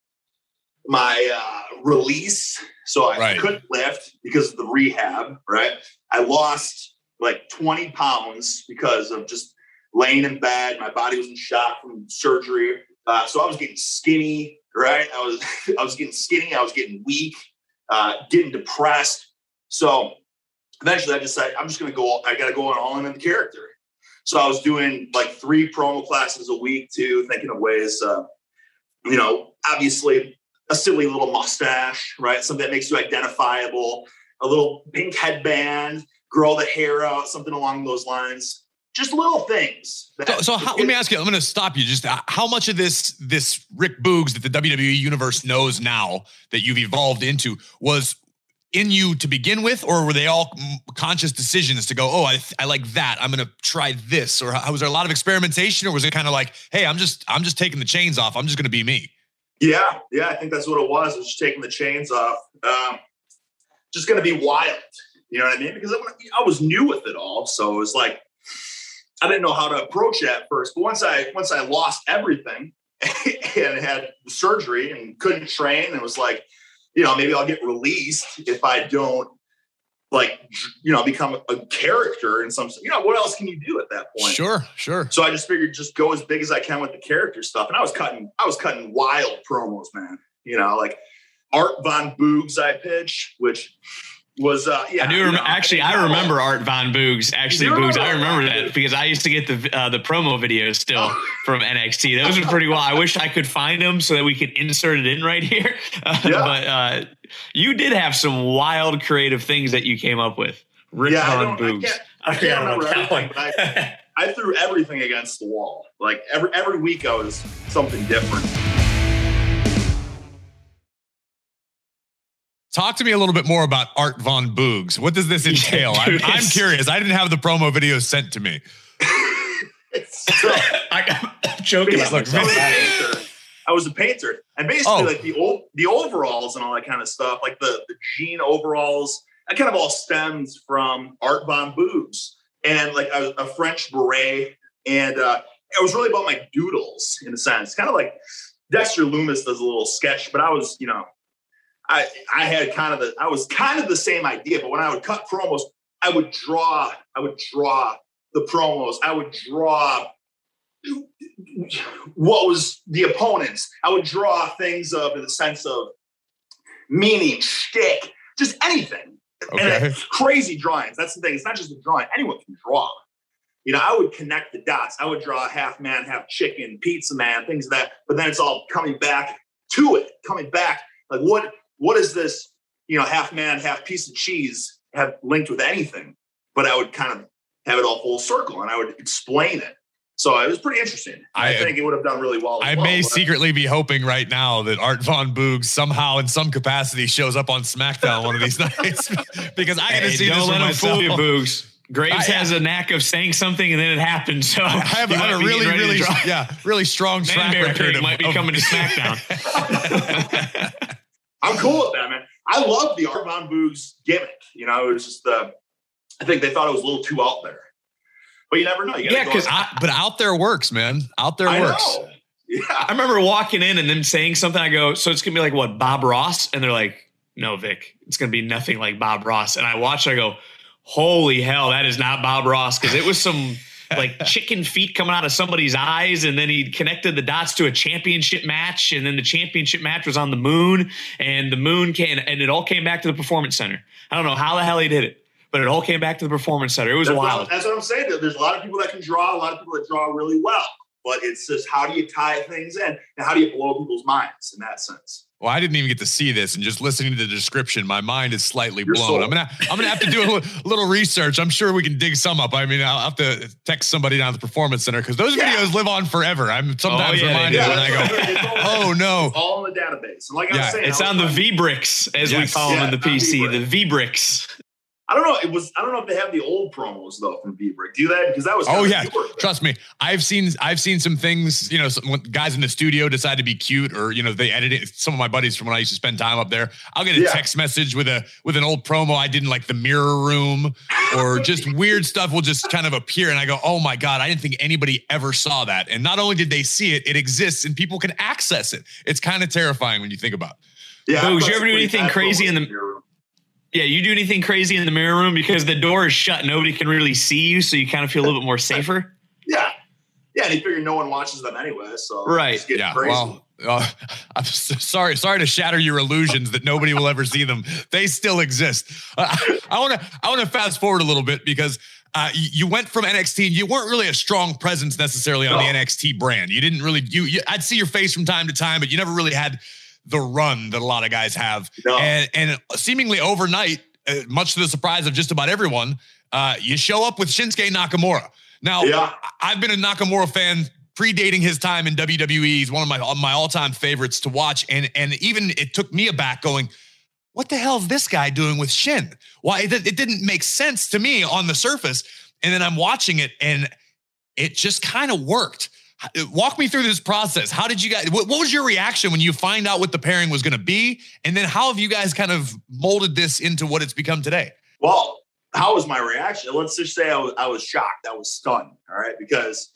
my release. So I couldn't lift because of the rehab, right? I lost like 20 pounds because of just laying in bed. My body was in shock from surgery. So I was getting skinny, right? I was getting skinny. I was getting weak, getting depressed. So eventually I decided I got to go all in the character. So I was doing like 3 promo classes a week too, thinking of ways, obviously a silly little mustache, right? Something that makes you identifiable, a little pink headband, grow the hair out, something along those lines. Just little things. Let me ask you, I'm going to stop you. Just how much of this Rick Boogs that the WWE universe knows now that you've evolved into was in you to begin with, or were they all conscious decisions to go, oh, I like that, I'm going to try this? Or was there a lot of experimentation, or was it kind of like, hey, I'm just taking the chains off, I'm just going to be me? Yeah, I think that's what it was. I was just taking the chains off. Just going to be wild. You know what I mean? Because I was new with it all. So it was like, I didn't know how to approach it at first. But once I lost everything and had surgery and couldn't train, and it was like, maybe I'll get released if I don't become a character in some, what else can you do at that point? Sure. So I just figured just go as big as I can with the character stuff. And I was cutting wild promos, man. Like Art Von Boogs I pitched, which was I remember Art Von Boogs. Boogs. I remember that because I used to get the promo videos still from NXT. Those were pretty well. I wish I could find them so that we could insert it in right here. But you did have some wild creative things that you came up with. Rick Von Boogs. I can't remember everything, but I threw everything against the wall. Like every week I was something different. Talk to me a little bit more about Art Von Boogs. What does this entail? I'm curious. I didn't have the promo videos sent to me. I'm joking. I was a painter. And basically like the overalls and all that kind of stuff, like the jean overalls, that kind of all stems from Art Von Boogs. And like a French beret. And it was really about my doodles in a sense. Kind of like Dexter Lumis does a little sketch, but I was, I was kind of the same idea, but when I would cut promos, I would draw the promos. I would draw what was the opponents. I would draw things up in the sense of meaning, shtick, just anything. Okay. And crazy drawings. That's the thing. It's not just a drawing. Anyone can draw. I would connect the dots. I would draw half man, half chicken, pizza man, things of that. But then it's all coming back to it, coming back. Like what is this, half man, half piece of cheese have linked with anything? But I would kind of have it all full circle and I would explain it. So it was pretty interesting. I think it would have done really well. Secretly be hoping right now that Art Von Boog somehow in some capacity shows up on SmackDown one of these nights because I got to see this for myself. Fool you, Boogs. Graves has a knack of saying something and then it happens. So I have a really strong track record. Might be coming to SmackDown. I'm cool with that, man. I love the Art Von Boog's gimmick. It was just I think they thought it was a little too out there. But you never know. But out there works, man. Out there works. Know. Yeah. I remember walking in and them saying something. I go, so it's going to be like what, Bob Ross? And they're like, no, Vic, it's going to be nothing like Bob Ross. And I watched, I go, holy hell, that is not Bob Ross. Because it was some like chicken feet coming out of somebody's eyes. And then he connected the dots to a championship match. And then the championship match was on the moon. And the moon came, and it all came back to the Performance Center. I don't know how the hell he did it, but it all came back to the Performance Center. It was wild. That's what I'm saying. There's a lot of people that can draw, a lot of people that draw really well. But it's just how do you tie things in and how do you blow people's minds in that sense? Well, I didn't even get to see this, and just listening to the description, my mind is slightly blown. I'm gonna have to do a little research. I'm sure we can dig some up. I mean, I'll have to text somebody down at the Performance Center because those videos live on forever. I'm sometimes reminded when I go, "Oh no!" It's all in the database. And like I was saying, it's on the V-Bricks as we call them in the PC. The V-Bricks. I don't know. I don't know if they have the old promos though from V-Brick. Do that because that was. Trust me. I've seen some things. When guys in the studio decide to be cute, or they edit it. Some of my buddies from when I used to spend time up there, I'll get a text message with an old promo I did in like the mirror room, or just weird stuff will just kind of appear, and I go, oh my god, I didn't think anybody ever saw that. And not only did they see it, it exists, and people can access it. It's kind of terrifying when you think about it. Yeah. Did you ever do anything crazy in the mirror room? Yeah, you do anything crazy in the mirror room because the door is shut, nobody can really see you, so you kind of feel a little bit more safer. Yeah, and you figure no one watches them anyway, so right. Yeah, crazy. Well, I'm sorry to shatter your illusions that nobody will ever see them. They still exist. I want to fast forward a little bit because you went from NXT and you weren't really a strong presence necessarily on the NXT brand. You didn't really I'd see your face from time to time, but you never really had the run that a lot of guys have. No. And seemingly overnight, much to the surprise of just about everyone, you show up with Shinsuke Nakamura. Now, I've been a Nakamura fan predating his time in WWE. He's one of my all-time favorites to watch. And even it took me aback going, what the hell is this guy doing with Shin? Why it didn't make sense to me on the surface. And then I'm watching it and it just kind of worked. Walk me through this process. How did you guys, what was your reaction when you find out what the pairing was going to be? And then how have you guys kind of molded this into what it's become today? Well, how was my reaction? Let's just say I was shocked. I was stunned. All right. Because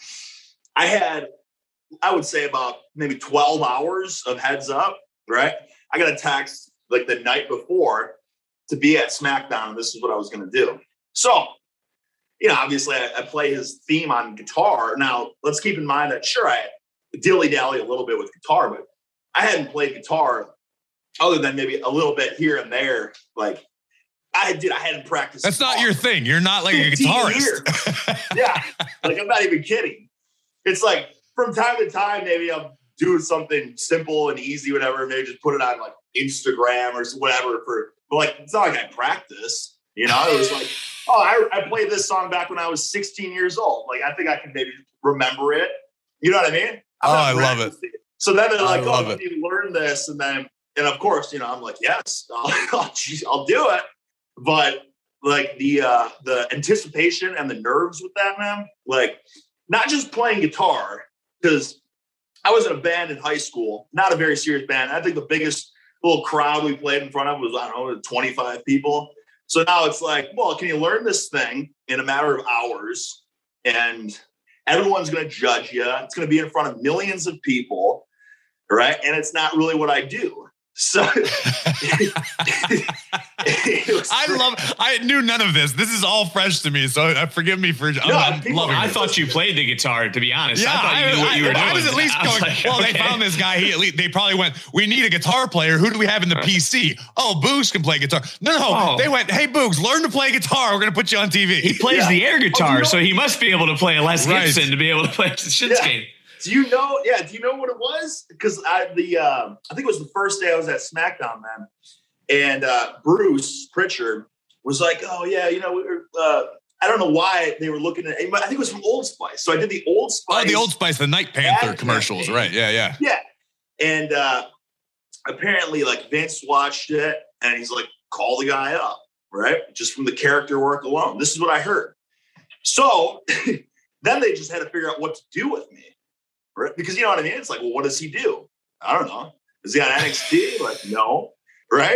I would say about maybe 12 hours of heads up, right? I got a text like the night before to be at SmackDown. And this is what I was going to do. So, obviously I play his theme on guitar. Now, let's keep in mind that, sure, I dilly-dally a little bit with guitar, but I hadn't played guitar other than maybe a little bit here and there. Like, I hadn't practiced. That's not your thing. You're not like a guitarist. Yeah. Like, I'm not even kidding. It's like, from time to time, maybe I'm doing something simple and easy, whatever, maybe just put it on, like, Instagram or whatever. But, like, it's not like I practice. It was like, I played this song back when I was 16 years old. Like, I think I can maybe remember it. You know what I mean? I love it. So then they're like, oh, you learn this. And of course, I'm like, yes, I'll do it. But like the anticipation and the nerves with that, man, like not just playing guitar, because I was in a band in high school, not a very serious band. I think the biggest little crowd we played in front of was, 25 people. So now it's like, well, can you learn this thing in a matter of hours? And everyone's going to judge you. It's going to be in front of millions of people, right? And it's not really what I do. So I knew none of this. This is all fresh to me. So forgive me for I'm loving I this. thought you played the guitar, to be honest. Yeah, I thought you knew what you were doing. I was at least going, they found this guy. They probably went, we need a guitar player. Who do we have in the PC? Oh, Boogs can play guitar. No. They went, hey, Boogs, learn to play guitar. We're going to put you on TV. He plays the air guitar, so he must be able to play a Les Gibson to be able to play Shinsuke. Do you know what it was? Because I think it was the first day I was at SmackDown, man. And Bruce Pritchard was like, oh, yeah, I don't know why they were looking at it. I think it was from Old Spice. So I did the Old Spice. Oh, the Old Spice, the Night Panther commercials, right? Yeah. Yeah. And apparently, like, Vince watched it, and he's like, call the guy up, right? Just from the character work alone. This is what I heard. So then they just had to figure out what to do with me. Right? Because you know what I mean? It's like, well, what does he do? I don't know. Is he on NXT? Like, no. Right?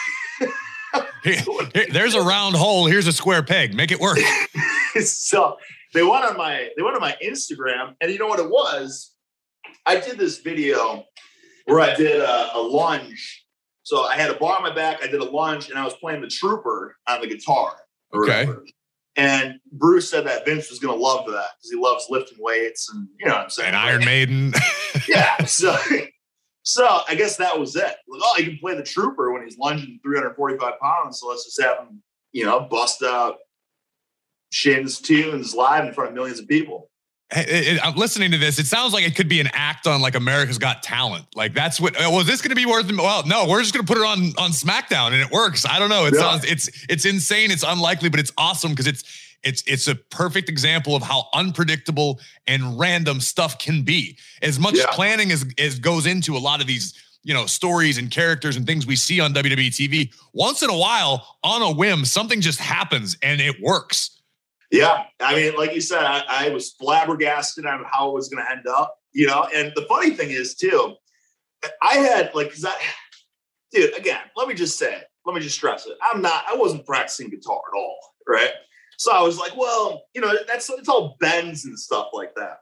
There's a round hole. Here's a square peg. Make it work. So they went on my Instagram, and you know what it was? I did this video where I did a lunge. So I had a bar on my back. I did a lunge, and I was playing the Trooper on the guitar. Okay. And Bruce said that Vince was going to love that because he loves lifting weights and you know what I'm saying. And Iron Maiden. Yeah. So I guess that was it. Like, oh, he can play the Trooper when he's lunging 345 pounds. So let's just have him, bust out Shin's tunes live in front of millions of people. I'm listening to this. It sounds like it could be an act on like America's Got Talent. Like that's what. Was this going to be worth? Well, no, we're just going to put it on SmackDown, and it works. I don't know. It sounds it's insane. It's unlikely, but it's awesome because it's a perfect example of how unpredictable and random stuff can be. As much planning as goes into a lot of these stories and characters and things we see on WWE TV. Once in a while, on a whim, something just happens and it works. Yeah. I mean, like you said, I was flabbergasted on how it was going to end up, and the funny thing is too, I had dude, again, let me just stress it. I wasn't practicing guitar at all. Right. So I was like, well, it's all bends and stuff like that,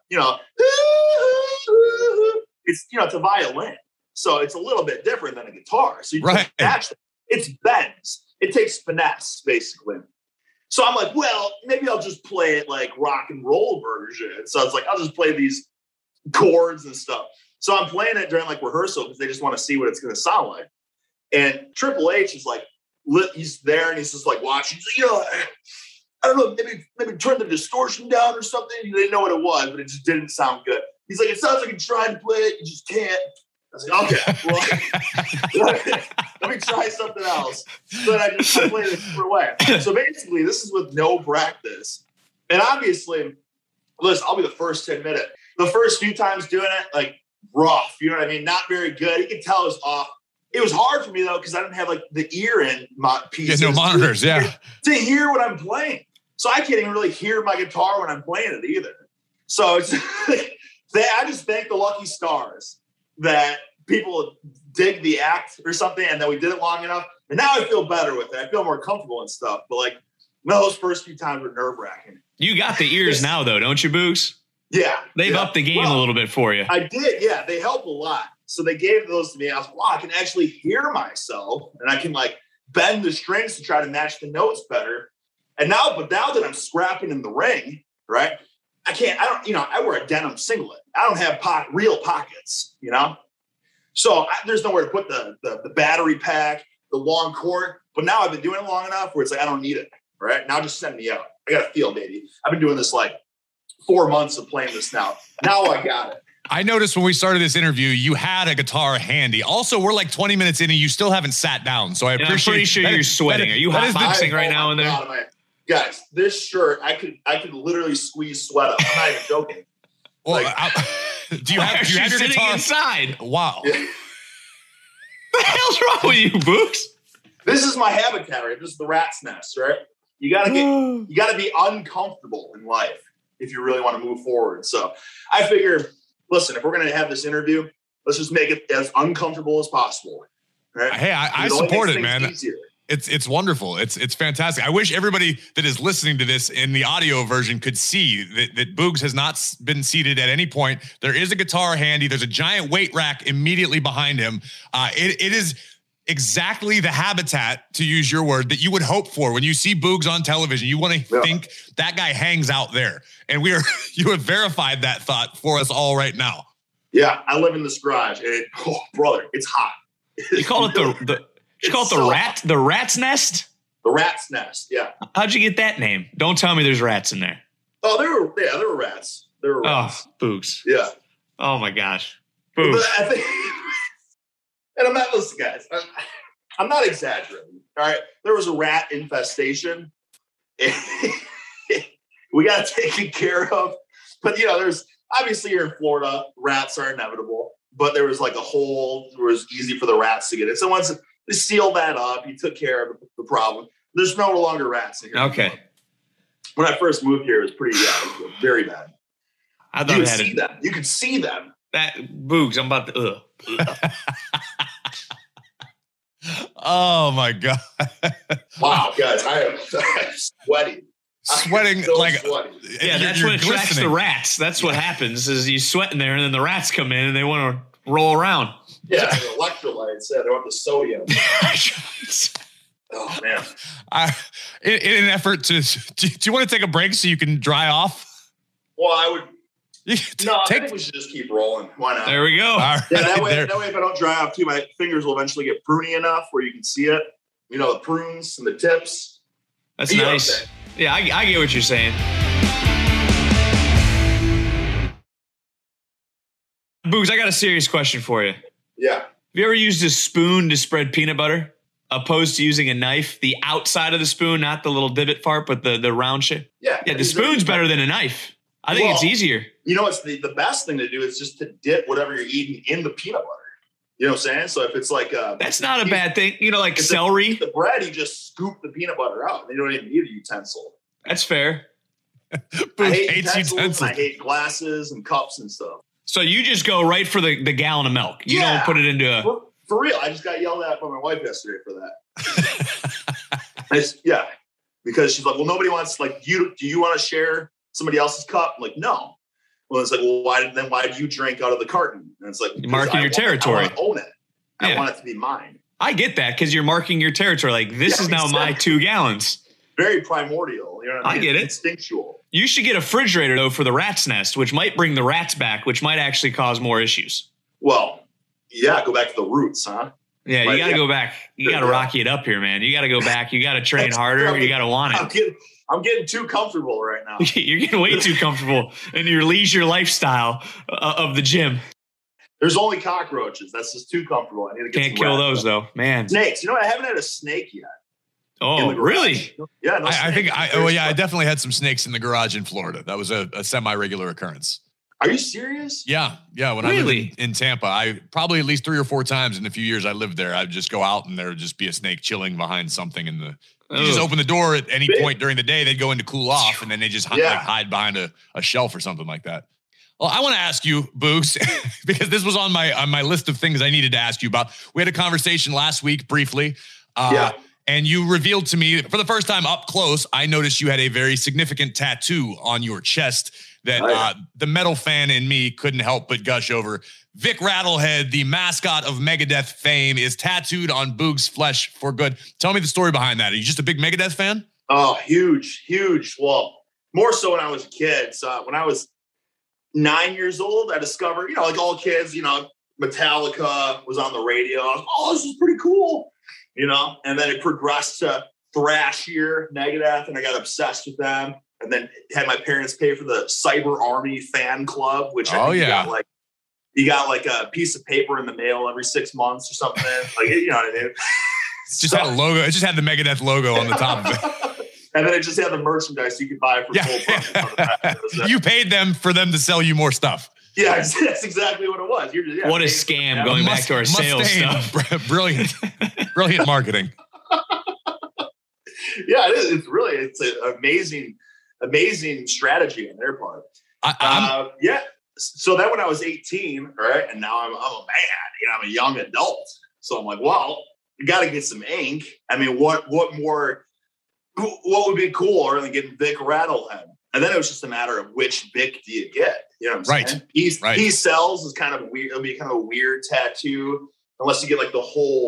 it's, it's a violin. So it's a little bit different than a guitar. So you just match it. It's bends. It takes finesse basically. So I'm like, well, maybe I'll just play it like rock and roll version. So it's like, I'll just play these chords and stuff. So I'm playing it during like rehearsal because they just want to see what it's going to sound like. And Triple H is like, he's there and he's just like watching. He's like, I don't know, maybe turn the distortion down or something. They didn't know what it was, but it just didn't sound good. He's like, it sounds like you're trying to play it, you just can't. I was like, okay, well, let me try something else. So then I played it a different way. So basically, this is with no practice. And obviously, listen, I'll be the first to admit it. The first few times doing it, like rough, you know what I mean? Not very good. You can tell it was off. It was hard for me though, because I didn't have like the ear in my pieces. No monitors, to hear what I'm playing. So I can't even really hear my guitar when I'm playing it either. So it's I just thank the lucky stars that people dig the act or something, and then we did it long enough. And now I feel better with it. I feel more comfortable and stuff. But like, those first few times were nerve-wracking. You got the ears now, though, don't you, Boogs? Yeah. They've upped the game a little bit for you. I did, yeah. They help a lot. So they gave those to me. I was like, wow, I can actually hear myself, and I can like bend the strings to try to match the notes better. And now that I'm scrapping in the ring, right? I wear a denim singlet. I don't have real pockets, So there's nowhere to put the battery pack, the long cord. But now I've been doing it long enough where it's like, I don't need it, right? Now just send me out. I got a feel, baby. I've been doing this like 4 months of playing this now. Now I got it. I noticed when we started this interview, you had a guitar handy. Also, we're like 20 minutes in and you still haven't sat down. So I appreciate. I'm pretty sure you're sweating. Are you hotboxing right now in there? Guys, this shirt, I could literally squeeze sweat up. I'm not even joking. Well, do you have your guitar inside? Wow. Yeah. What the hell's wrong with you, Boogs? This is my habitat, right? This is the rat's nest, right? You gotta be uncomfortable in life if you really want to move forward. So I figure, listen, if we're gonna have this interview, let's just make it as uncomfortable as possible. Right? Hey, I support it, man. Easier. It's wonderful. It's fantastic. I wish everybody that is listening to this in the audio version could see that Boogs has not been seated at any point. There is a guitar handy. There's a giant weight rack immediately behind him. It is exactly the habitat, to use your word, that you would hope for when you see Boogs on television. You want to think that guy hangs out there. And you have verified that thought for us all right now. Yeah, I live in this garage, and brother, it's hot. You call it the rat's nest? The rat's nest, yeah. How'd you get that name? Don't tell me there's rats in there. Oh, there were rats. There were rats. Oh, Boogs. Yeah. Oh my gosh. Boogs. I think, and I'm not, listen, guys, I'm not exaggerating. All right. There was a rat infestation. We got taken care of. But, there's obviously here in Florida, rats are inevitable. But there was like a hole where it was easy for the rats to get in. So once they sealed that up, you took care of the problem. There's no longer rats in here. Okay. When I first moved here, it was pretty very bad. I thought you could see them. That Boogs, I'm about to. Oh my God! Wow, guys, I'm sweating. Sweating so like sweaty. Yeah, that's what attracts the rats. That's what happens is you sweat in there, and then the rats come in and they want to roll around. Yeah, the electrolytes. Yeah, they want the sodium. Oh man! In an effort to, do you want to take a break so you can dry off? Well, I would. I think we take. should just keep rolling. Why not? There we go. Right, Yeah, that way, if I don't dry off too, my fingers will eventually get pruny enough where you can see it. The prunes and the tips. That's nice. Yeah, I get what you're saying. Boogs, I got a serious question for you. Yeah. Have you ever used a spoon to spread peanut butter opposed to using a knife? The outside of the spoon, not the little divot part, but the round shape? Yeah. Yeah, the spoon's better than a knife. I think it's easier. It's the best thing to do is just to dip whatever you're eating in the peanut butter. You know what I'm saying? So if it's like that's not a bad thing. Like celery. The bread, you just scoop the peanut butter out. You don't even need a utensil. That's fair. I hate utensils. I hate glasses and cups and stuff. So you just go right for the gallon of milk. You don't put it into a... For real. I just got yelled at by my wife yesterday for that. Because she's like, well, nobody wants, do you want to share somebody else's cup? I'm like, no. Well, it's like, well, why do you drink out of the carton? And it's like, you're marking your territory. I want to own it. I want it to be mine. I get that because you're marking your territory. Like, this is now my 2 gallons. Very primordial. You know what I mean? I get it. Instinctual. You should get a refrigerator, though, for the rat's nest, which might bring the rats back, which might actually cause more issues. Well, yeah, go back to the roots, huh? Yeah, you got to go back. You got to rocky it up here, man. You got to go back. You got to train harder. You got to want it. I'm getting too comfortable right now. You're getting way too comfortable in your leisure lifestyle of the gym. There's only cockroaches. That's just too comfortable. I need to get Can't kill those, though, man. Snakes. I haven't had a snake yet. Oh, really? Yeah. No I think I definitely had some snakes in the garage in Florida. That was a semi-regular occurrence. Are you serious? Yeah. When I lived in Tampa, I probably at least 3 or 4 times in the few years I lived there, I'd just go out and there would just be a snake chilling behind something in the. You just open the door at any point during the day, they'd go in to cool off, and then they just hide behind a shelf or something like that. Well, I want to ask you, Boogs, because this was on my list of things I needed to ask you about. We had a conversation last week briefly. And you revealed to me for the first time up close, I noticed you had a very significant tattoo on your chest that the metal fan in me couldn't help but gush over. Vic Rattlehead, the mascot of Megadeth fame, is tattooed on Boogs' flesh for good. Tell me the story behind that. Are you just a big Megadeth fan? Oh, huge. Well, more so when I was a kid. So when I was 9 years old, I discovered, like all kids, Metallica was on the radio. I was like, oh, this is pretty cool. And then it progressed to thrashier Megadeth, and I got obsessed with them. And then had my parents pay for the Cyber Army fan club, which you got like a piece of paper in the mail every 6 months or something. You know what I mean? It just had a logo. It just had the Megadeth logo on the top of it. And then it just had the merchandise you could buy for full price. You paid them for them to sell you more stuff. Yeah, that's exactly what it was. What a scam going back to our sales stuff. Brilliant marketing. Yeah, it is. It's an amazing strategy on their part. So then when I was 18, right, and now I'm a man, I'm a young adult. So I'm like, well, you got to get some ink. I mean, what would be cooler than getting Vic Rattlehead? And then it was just a matter of which Vic do you get? You know what I'm saying? He sells is kind of weird. It'll be kind of a weird tattoo unless you get like the whole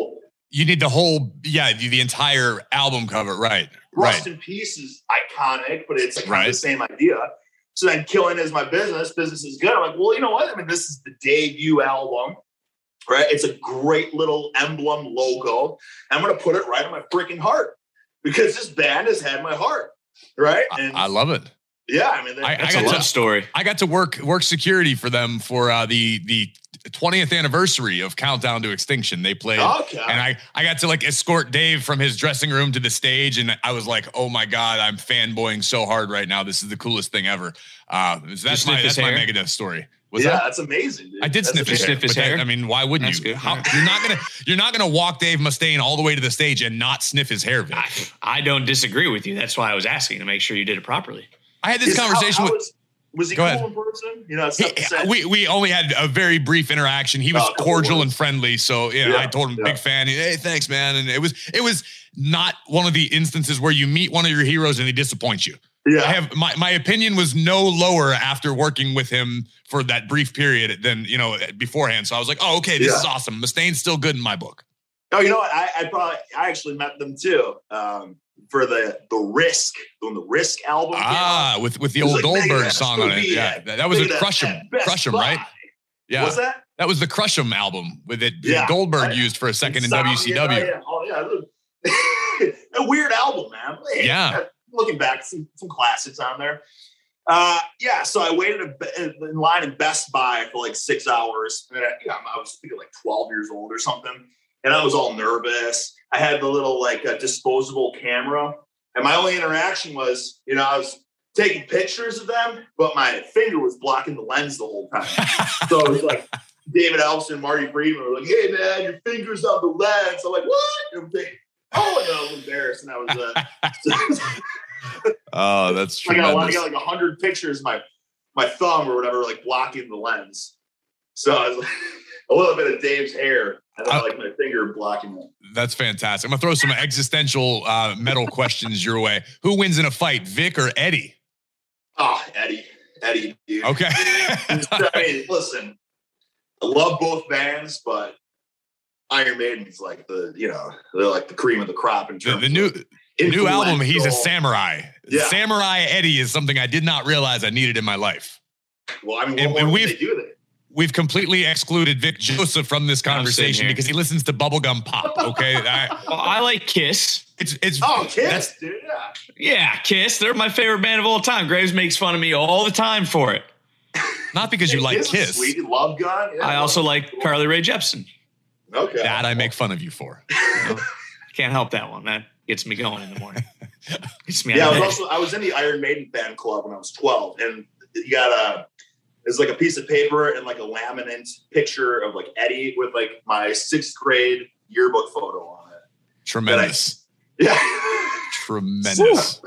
You need the whole, the entire album cover, right? Rust in Peace is iconic, but it's kind of the same idea. So then Killing Is My Business is good. I'm like, well, you know what? I mean, this is the debut album, right? It's a great little emblem logo. I'm going to put it right on my freaking heart because this band has had my heart, right? And I love it. Yeah, I mean, that's a love story. I got to work security for them for the 20th anniversary of Countdown to Extinction. They played, and I got to like escort Dave from his dressing room to the stage, and I was like, oh my God, I'm fanboying so hard right now. This is the coolest thing ever. That's my Megadeth story. That's amazing, dude. I did sniff his hair. I mean, why wouldn't you? You're not gonna walk Dave Mustaine all the way to the stage and not sniff his hair, Vic. I don't disagree with you. That's why I was asking to make sure you did it properly. I had this conversation was he cool in person? You know, we only had a very brief interaction. He was cordial and friendly. So I told him big fan. Hey, thanks, man. And it was not one of the instances where you meet one of your heroes and he disappoints you. Yeah. I have my opinion was no lower after working with him for that brief period than, beforehand. So I was like, oh, okay, this is awesome. Mustaine's still good in my book. Oh, you know what? I actually met them too. For the Risk, when the Risk album came out. with the old Goldberg song on it. Yeah, that was a Crush 'em, right? Yeah. What's that? That was the Crush 'em album with it. Goldberg used for a second in WCW. Yeah. Oh yeah, a weird album, man. Yeah. Looking back, some classics on there. So I waited in line in Best Buy for like 6 hours. And I was thinking like 12 years old or something. And I was all nervous. I had the little disposable camera. And my only interaction was, I was taking pictures of them, but my finger was blocking the lens the whole time. So it was like David Ellefson, Marty Friedman were like, hey man, your finger's on the lens. I'm like, what? And I'm thinking, and I was embarrassed. And I was oh, that's tremendous. I got like 100 pictures of my thumb or whatever, like blocking the lens. So I was like a little bit of Dave's hair. And then like my finger blocking it. That's fantastic. I'm going to throw some existential metal questions your way. Who wins in a fight, Vic or Eddie? Oh, Eddie, dude. Okay. I mean, listen, I love both bands, but Iron Maiden's like they're like the cream of the crop in terms the new album. He's a samurai. Yeah. Samurai Eddie is something I did not realize I needed in my life. Well, I mean, what did they do there? We've completely excluded Vic Joseph from this conversation because he listens to Bubblegum Pop. Okay, I like Kiss. It's Kiss, dude. Yeah, Kiss. They're my favorite band of all time. Graves makes fun of me all the time for it. Not because you like Kiss. Sweet Love Gun. Yeah, I also like Carly Rae Jepsen. Okay, that I make fun of you for. Can't help that one. That gets me going in the morning. I was in the Iron Maiden fan club when I was 12, and you got it's like a piece of paper and like a laminate picture of like Eddie with like my 6th grade yearbook photo on it. Tremendous. Tremendous.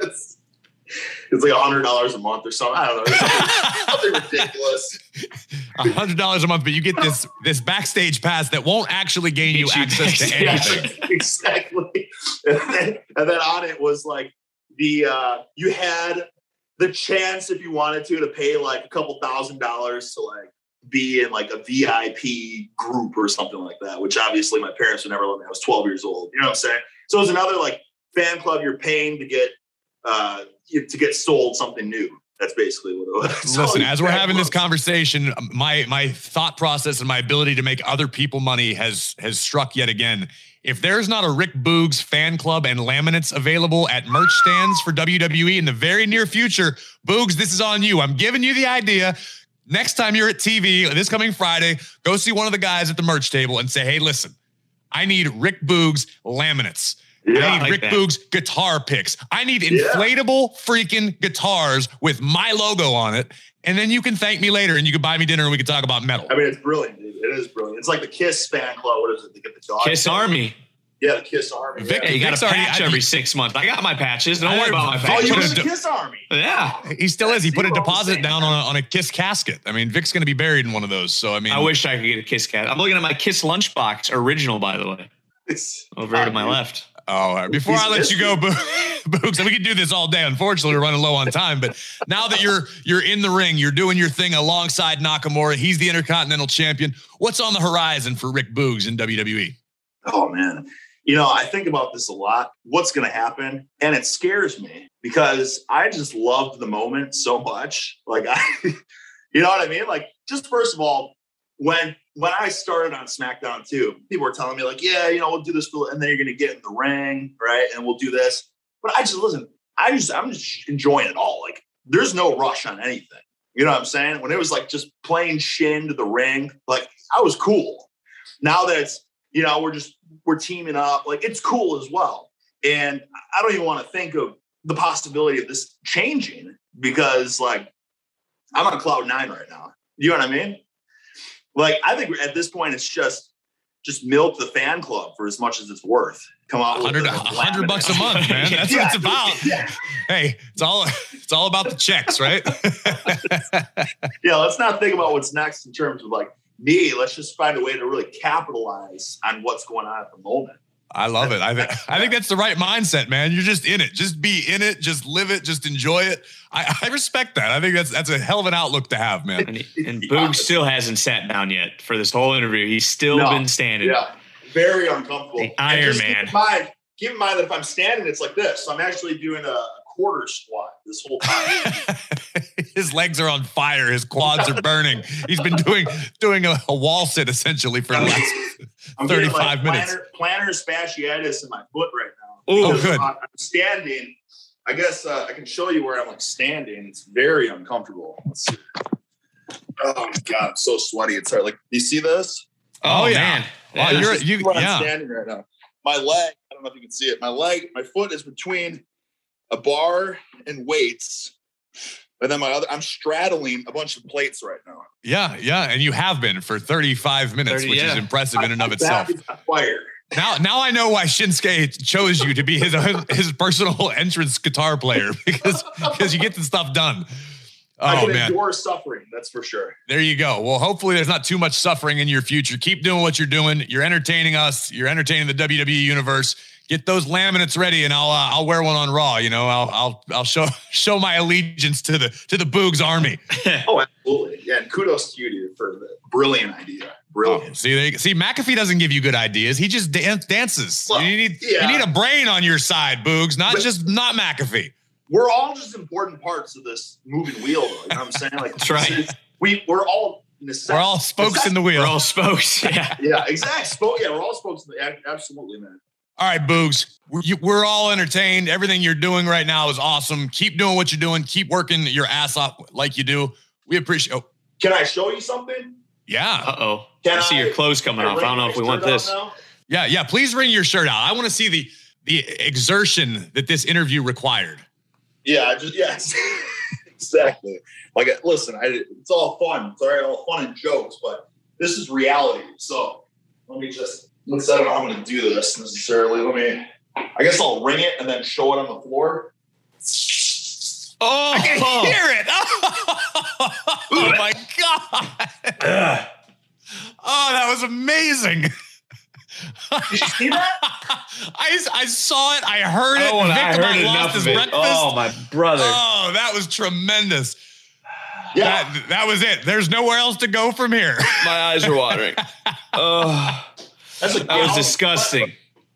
It's like $100 a month or something. I don't know. Something ridiculous. $100 a month, but you get this backstage pass that won't actually gain you access to anything. Exactly. And then on it was like you had the chance, if you wanted to pay like a couple $1,000 to like be in like a VIP group or something like that, which obviously my parents would never let me. I was 12 years old. You know what I'm saying? So it was another like fan club you're paying to get sold something new. That's basically what it was. Listen, as we're having this conversation, my thought process and my ability to make other people money has struck yet again. If there's not a Rick Boogs fan club and laminates available at merch stands for WWE in the very near future, Boogs, this is on you. I'm giving you the idea. Next time you're at TV, this coming Friday, go see one of the guys at the merch table and say, hey, listen, I need Rick Boogs laminates. Yeah, I need Rick Boogs guitar picks. I need inflatable freaking guitars with my logo on it. And then you can thank me later and you can buy me dinner and we can talk about metal. I mean, it's brilliant, dude. It is brilliant. It's like the Kiss fan club. What is it? They get the dog. Kiss Army. Yeah, the Kiss Army. Vic, you got a patch every 6 months. I got my patches. Don't worry about my patches. Oh, you was the Kiss Army. Yeah. He still is. He put a deposit down on a Kiss casket. I mean, Vic's going to be buried in one of those. So, I mean. I wish I could get a Kiss casket. I'm looking at my Kiss lunchbox, original, by the way. It's over to my left. Oh, before I let you go, Boogs, and we could do this all day. Unfortunately, we're running low on time. But now that you're in the ring, you're doing your thing alongside Nakamura. He's the Intercontinental Champion. What's on the horizon for Rick Boogs in WWE? Oh, man. I think about this a lot. What's going to happen? And it scares me because I just loved the moment so much. Like, you know what I mean? Like, just first of all, when I started on SmackDown too, people were telling me like, yeah, we'll do this, and then you're going to get in the ring, right? And we'll do this. But I'm just enjoying it all. Like, there's no rush on anything. You know what I'm saying? When it was like just plain shin to the ring, like I was cool. Now that it's, we're teaming up, like it's cool as well. And I don't even want to think of the possibility of this changing because like I'm on cloud 9 right now. You know what I mean? Like, I think at this point, it's just milk the fan club for as much as it's worth. Come on, $100 a month, man. That's what it's about. Yeah. Hey, it's all about the checks, right? Yeah, let's not think about what's next in terms of like me. Let's just find a way to really capitalize on what's going on at the moment. I love it. I think that's the right mindset, man. You're just in it. Just be in it. Just live it. Just enjoy it. I respect that. I think that's a hell of an outlook to have, man. And Boog still hasn't sat down yet for this whole interview. He's still been standing. Yeah, very uncomfortable. The Iron Man. Keep in mind that if I'm standing, it's like this. So I'm actually doing a quarter squat this whole time. His legs are on fire. His quads are burning. He's been doing a wall sit essentially for the last 35 minutes. Plantar fasciitis in my foot right now. Oh, good. I'm standing. I guess I can show you where I'm like standing. It's very uncomfortable. Let's see. Oh my God, I'm so sweaty. It's hard. Like, do you see this? Oh yeah. Wow, I'm standing right now. My leg, I don't know if you can see it. My foot is between a bar and weights. And then I'm straddling a bunch of plates right now. Yeah. And you have been for 35 minutes, which is impressive in and of itself. Fire. Now I know why Shinsuke chose you to be his personal entrance guitar player because you get the stuff done. I can endure suffering, that's for sure. There you go. Well, hopefully there's not too much suffering in your future. Keep doing what you're doing. You're entertaining us. You're entertaining the WWE universe. Get those laminates ready, and I'll wear one on Raw. I'll show my allegiance to the Boogs army. Oh, absolutely. Yeah, and kudos to you, dude, for the brilliant idea. Brilliant. Oh, see, McAfee doesn't give you good ideas. He just dances. Well, you need a brain on your side, Boogs, not McAfee. We're all just important parts of this moving wheel, though. You know what I'm saying? Like, that's right. We're all spokes in the wheel. We're all spokes. Yeah. Yeah, exactly. Yeah, we're all spokes. Absolutely, man. All right, Boogs. We're all entertained. Everything you're doing right now is awesome. Keep doing what you're doing. Keep working your ass off like you do. We appreciate. Oh. Can I show you something? Yeah. Uh-oh. I see your clothes coming off. I don't know if we want this. Yeah. Please wring your shirt out. I want to see the exertion that this interview required. Yeah, exactly. Like, listen, it's all fun. It's all fun and jokes, but this is reality. So I don't know how I'm going to do this necessarily. I guess I'll ring it and then show it on the floor. Oh, I can hear it. Oh my God. Oh, that was amazing. Did you see that? I saw it. I heard it. I heard enough of it. Breakfast. Oh, my brother. Oh, that was tremendous. Yeah. That was it. There's nowhere else to go from here. My eyes are watering. Oh, that was disgusting.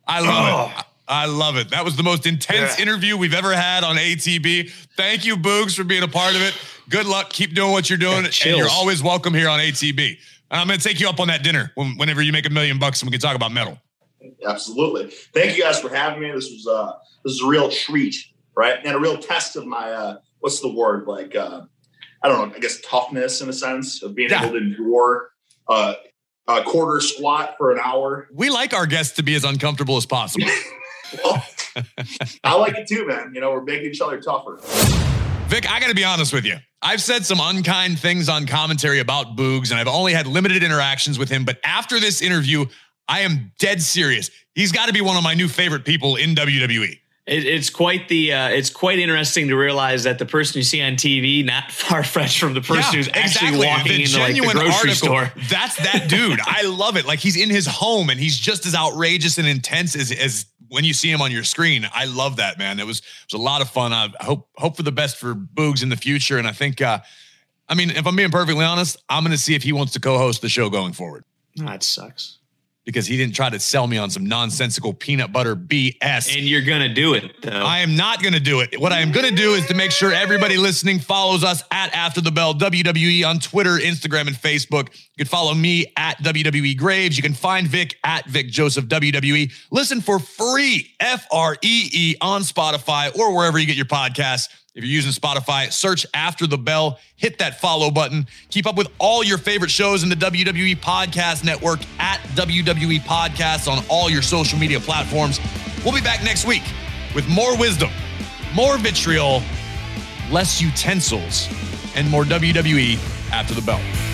I love it. That was the most intense interview we've ever had on ATB. Thank you, Boogs, for being a part of it. Good luck. Keep doing what you're doing. And you're always welcome here on ATB. I'm going to take you up on that dinner whenever you make $1 million and we can talk about metal. Absolutely. Thank you guys for having me. This was a real treat, right? And a real test of my, what's the word? Like, I don't know, I guess toughness in a sense of being able to endure a quarter squat for an hour. We like our guests to be as uncomfortable as possible. Well, I like it too, man. We're making each other tougher. Vic, I got to be honest with you. I've said some unkind things on commentary about Boogs, and I've only had limited interactions with him. But after this interview, I am dead serious. He's got to be one of my new favorite people in WWE. It's quite interesting to realize that the person you see on TV, not far-fetched from the person who's actually walking into like the grocery store. That's that dude. I love it. Like, he's in his home and he's just as outrageous and intense as when you see him on your screen. I love that, man. It was a lot of fun. I hope for the best for Boogs in the future. And I think, if I'm being perfectly honest, I'm going to see if he wants to co-host the show going forward. That sucks. because he didn't try to sell me on some nonsensical peanut butter BS. And you're going to do it, though. I am not going to do it. What I am going to do is to make sure everybody listening follows us at After the Bell WWE on Twitter, Instagram, and Facebook. You can follow me at WWE Graves. You can find Vic at Vic Joseph WWE. Listen for free, FREE, on Spotify or wherever you get your podcasts. If you're using Spotify, search After the Bell, hit that follow button. Keep up with all your favorite shows in the WWE Podcast Network at WWE Podcasts on all your social media platforms. We'll be back next week with more wisdom, more vitriol, less utensils, and more WWE After the Bell.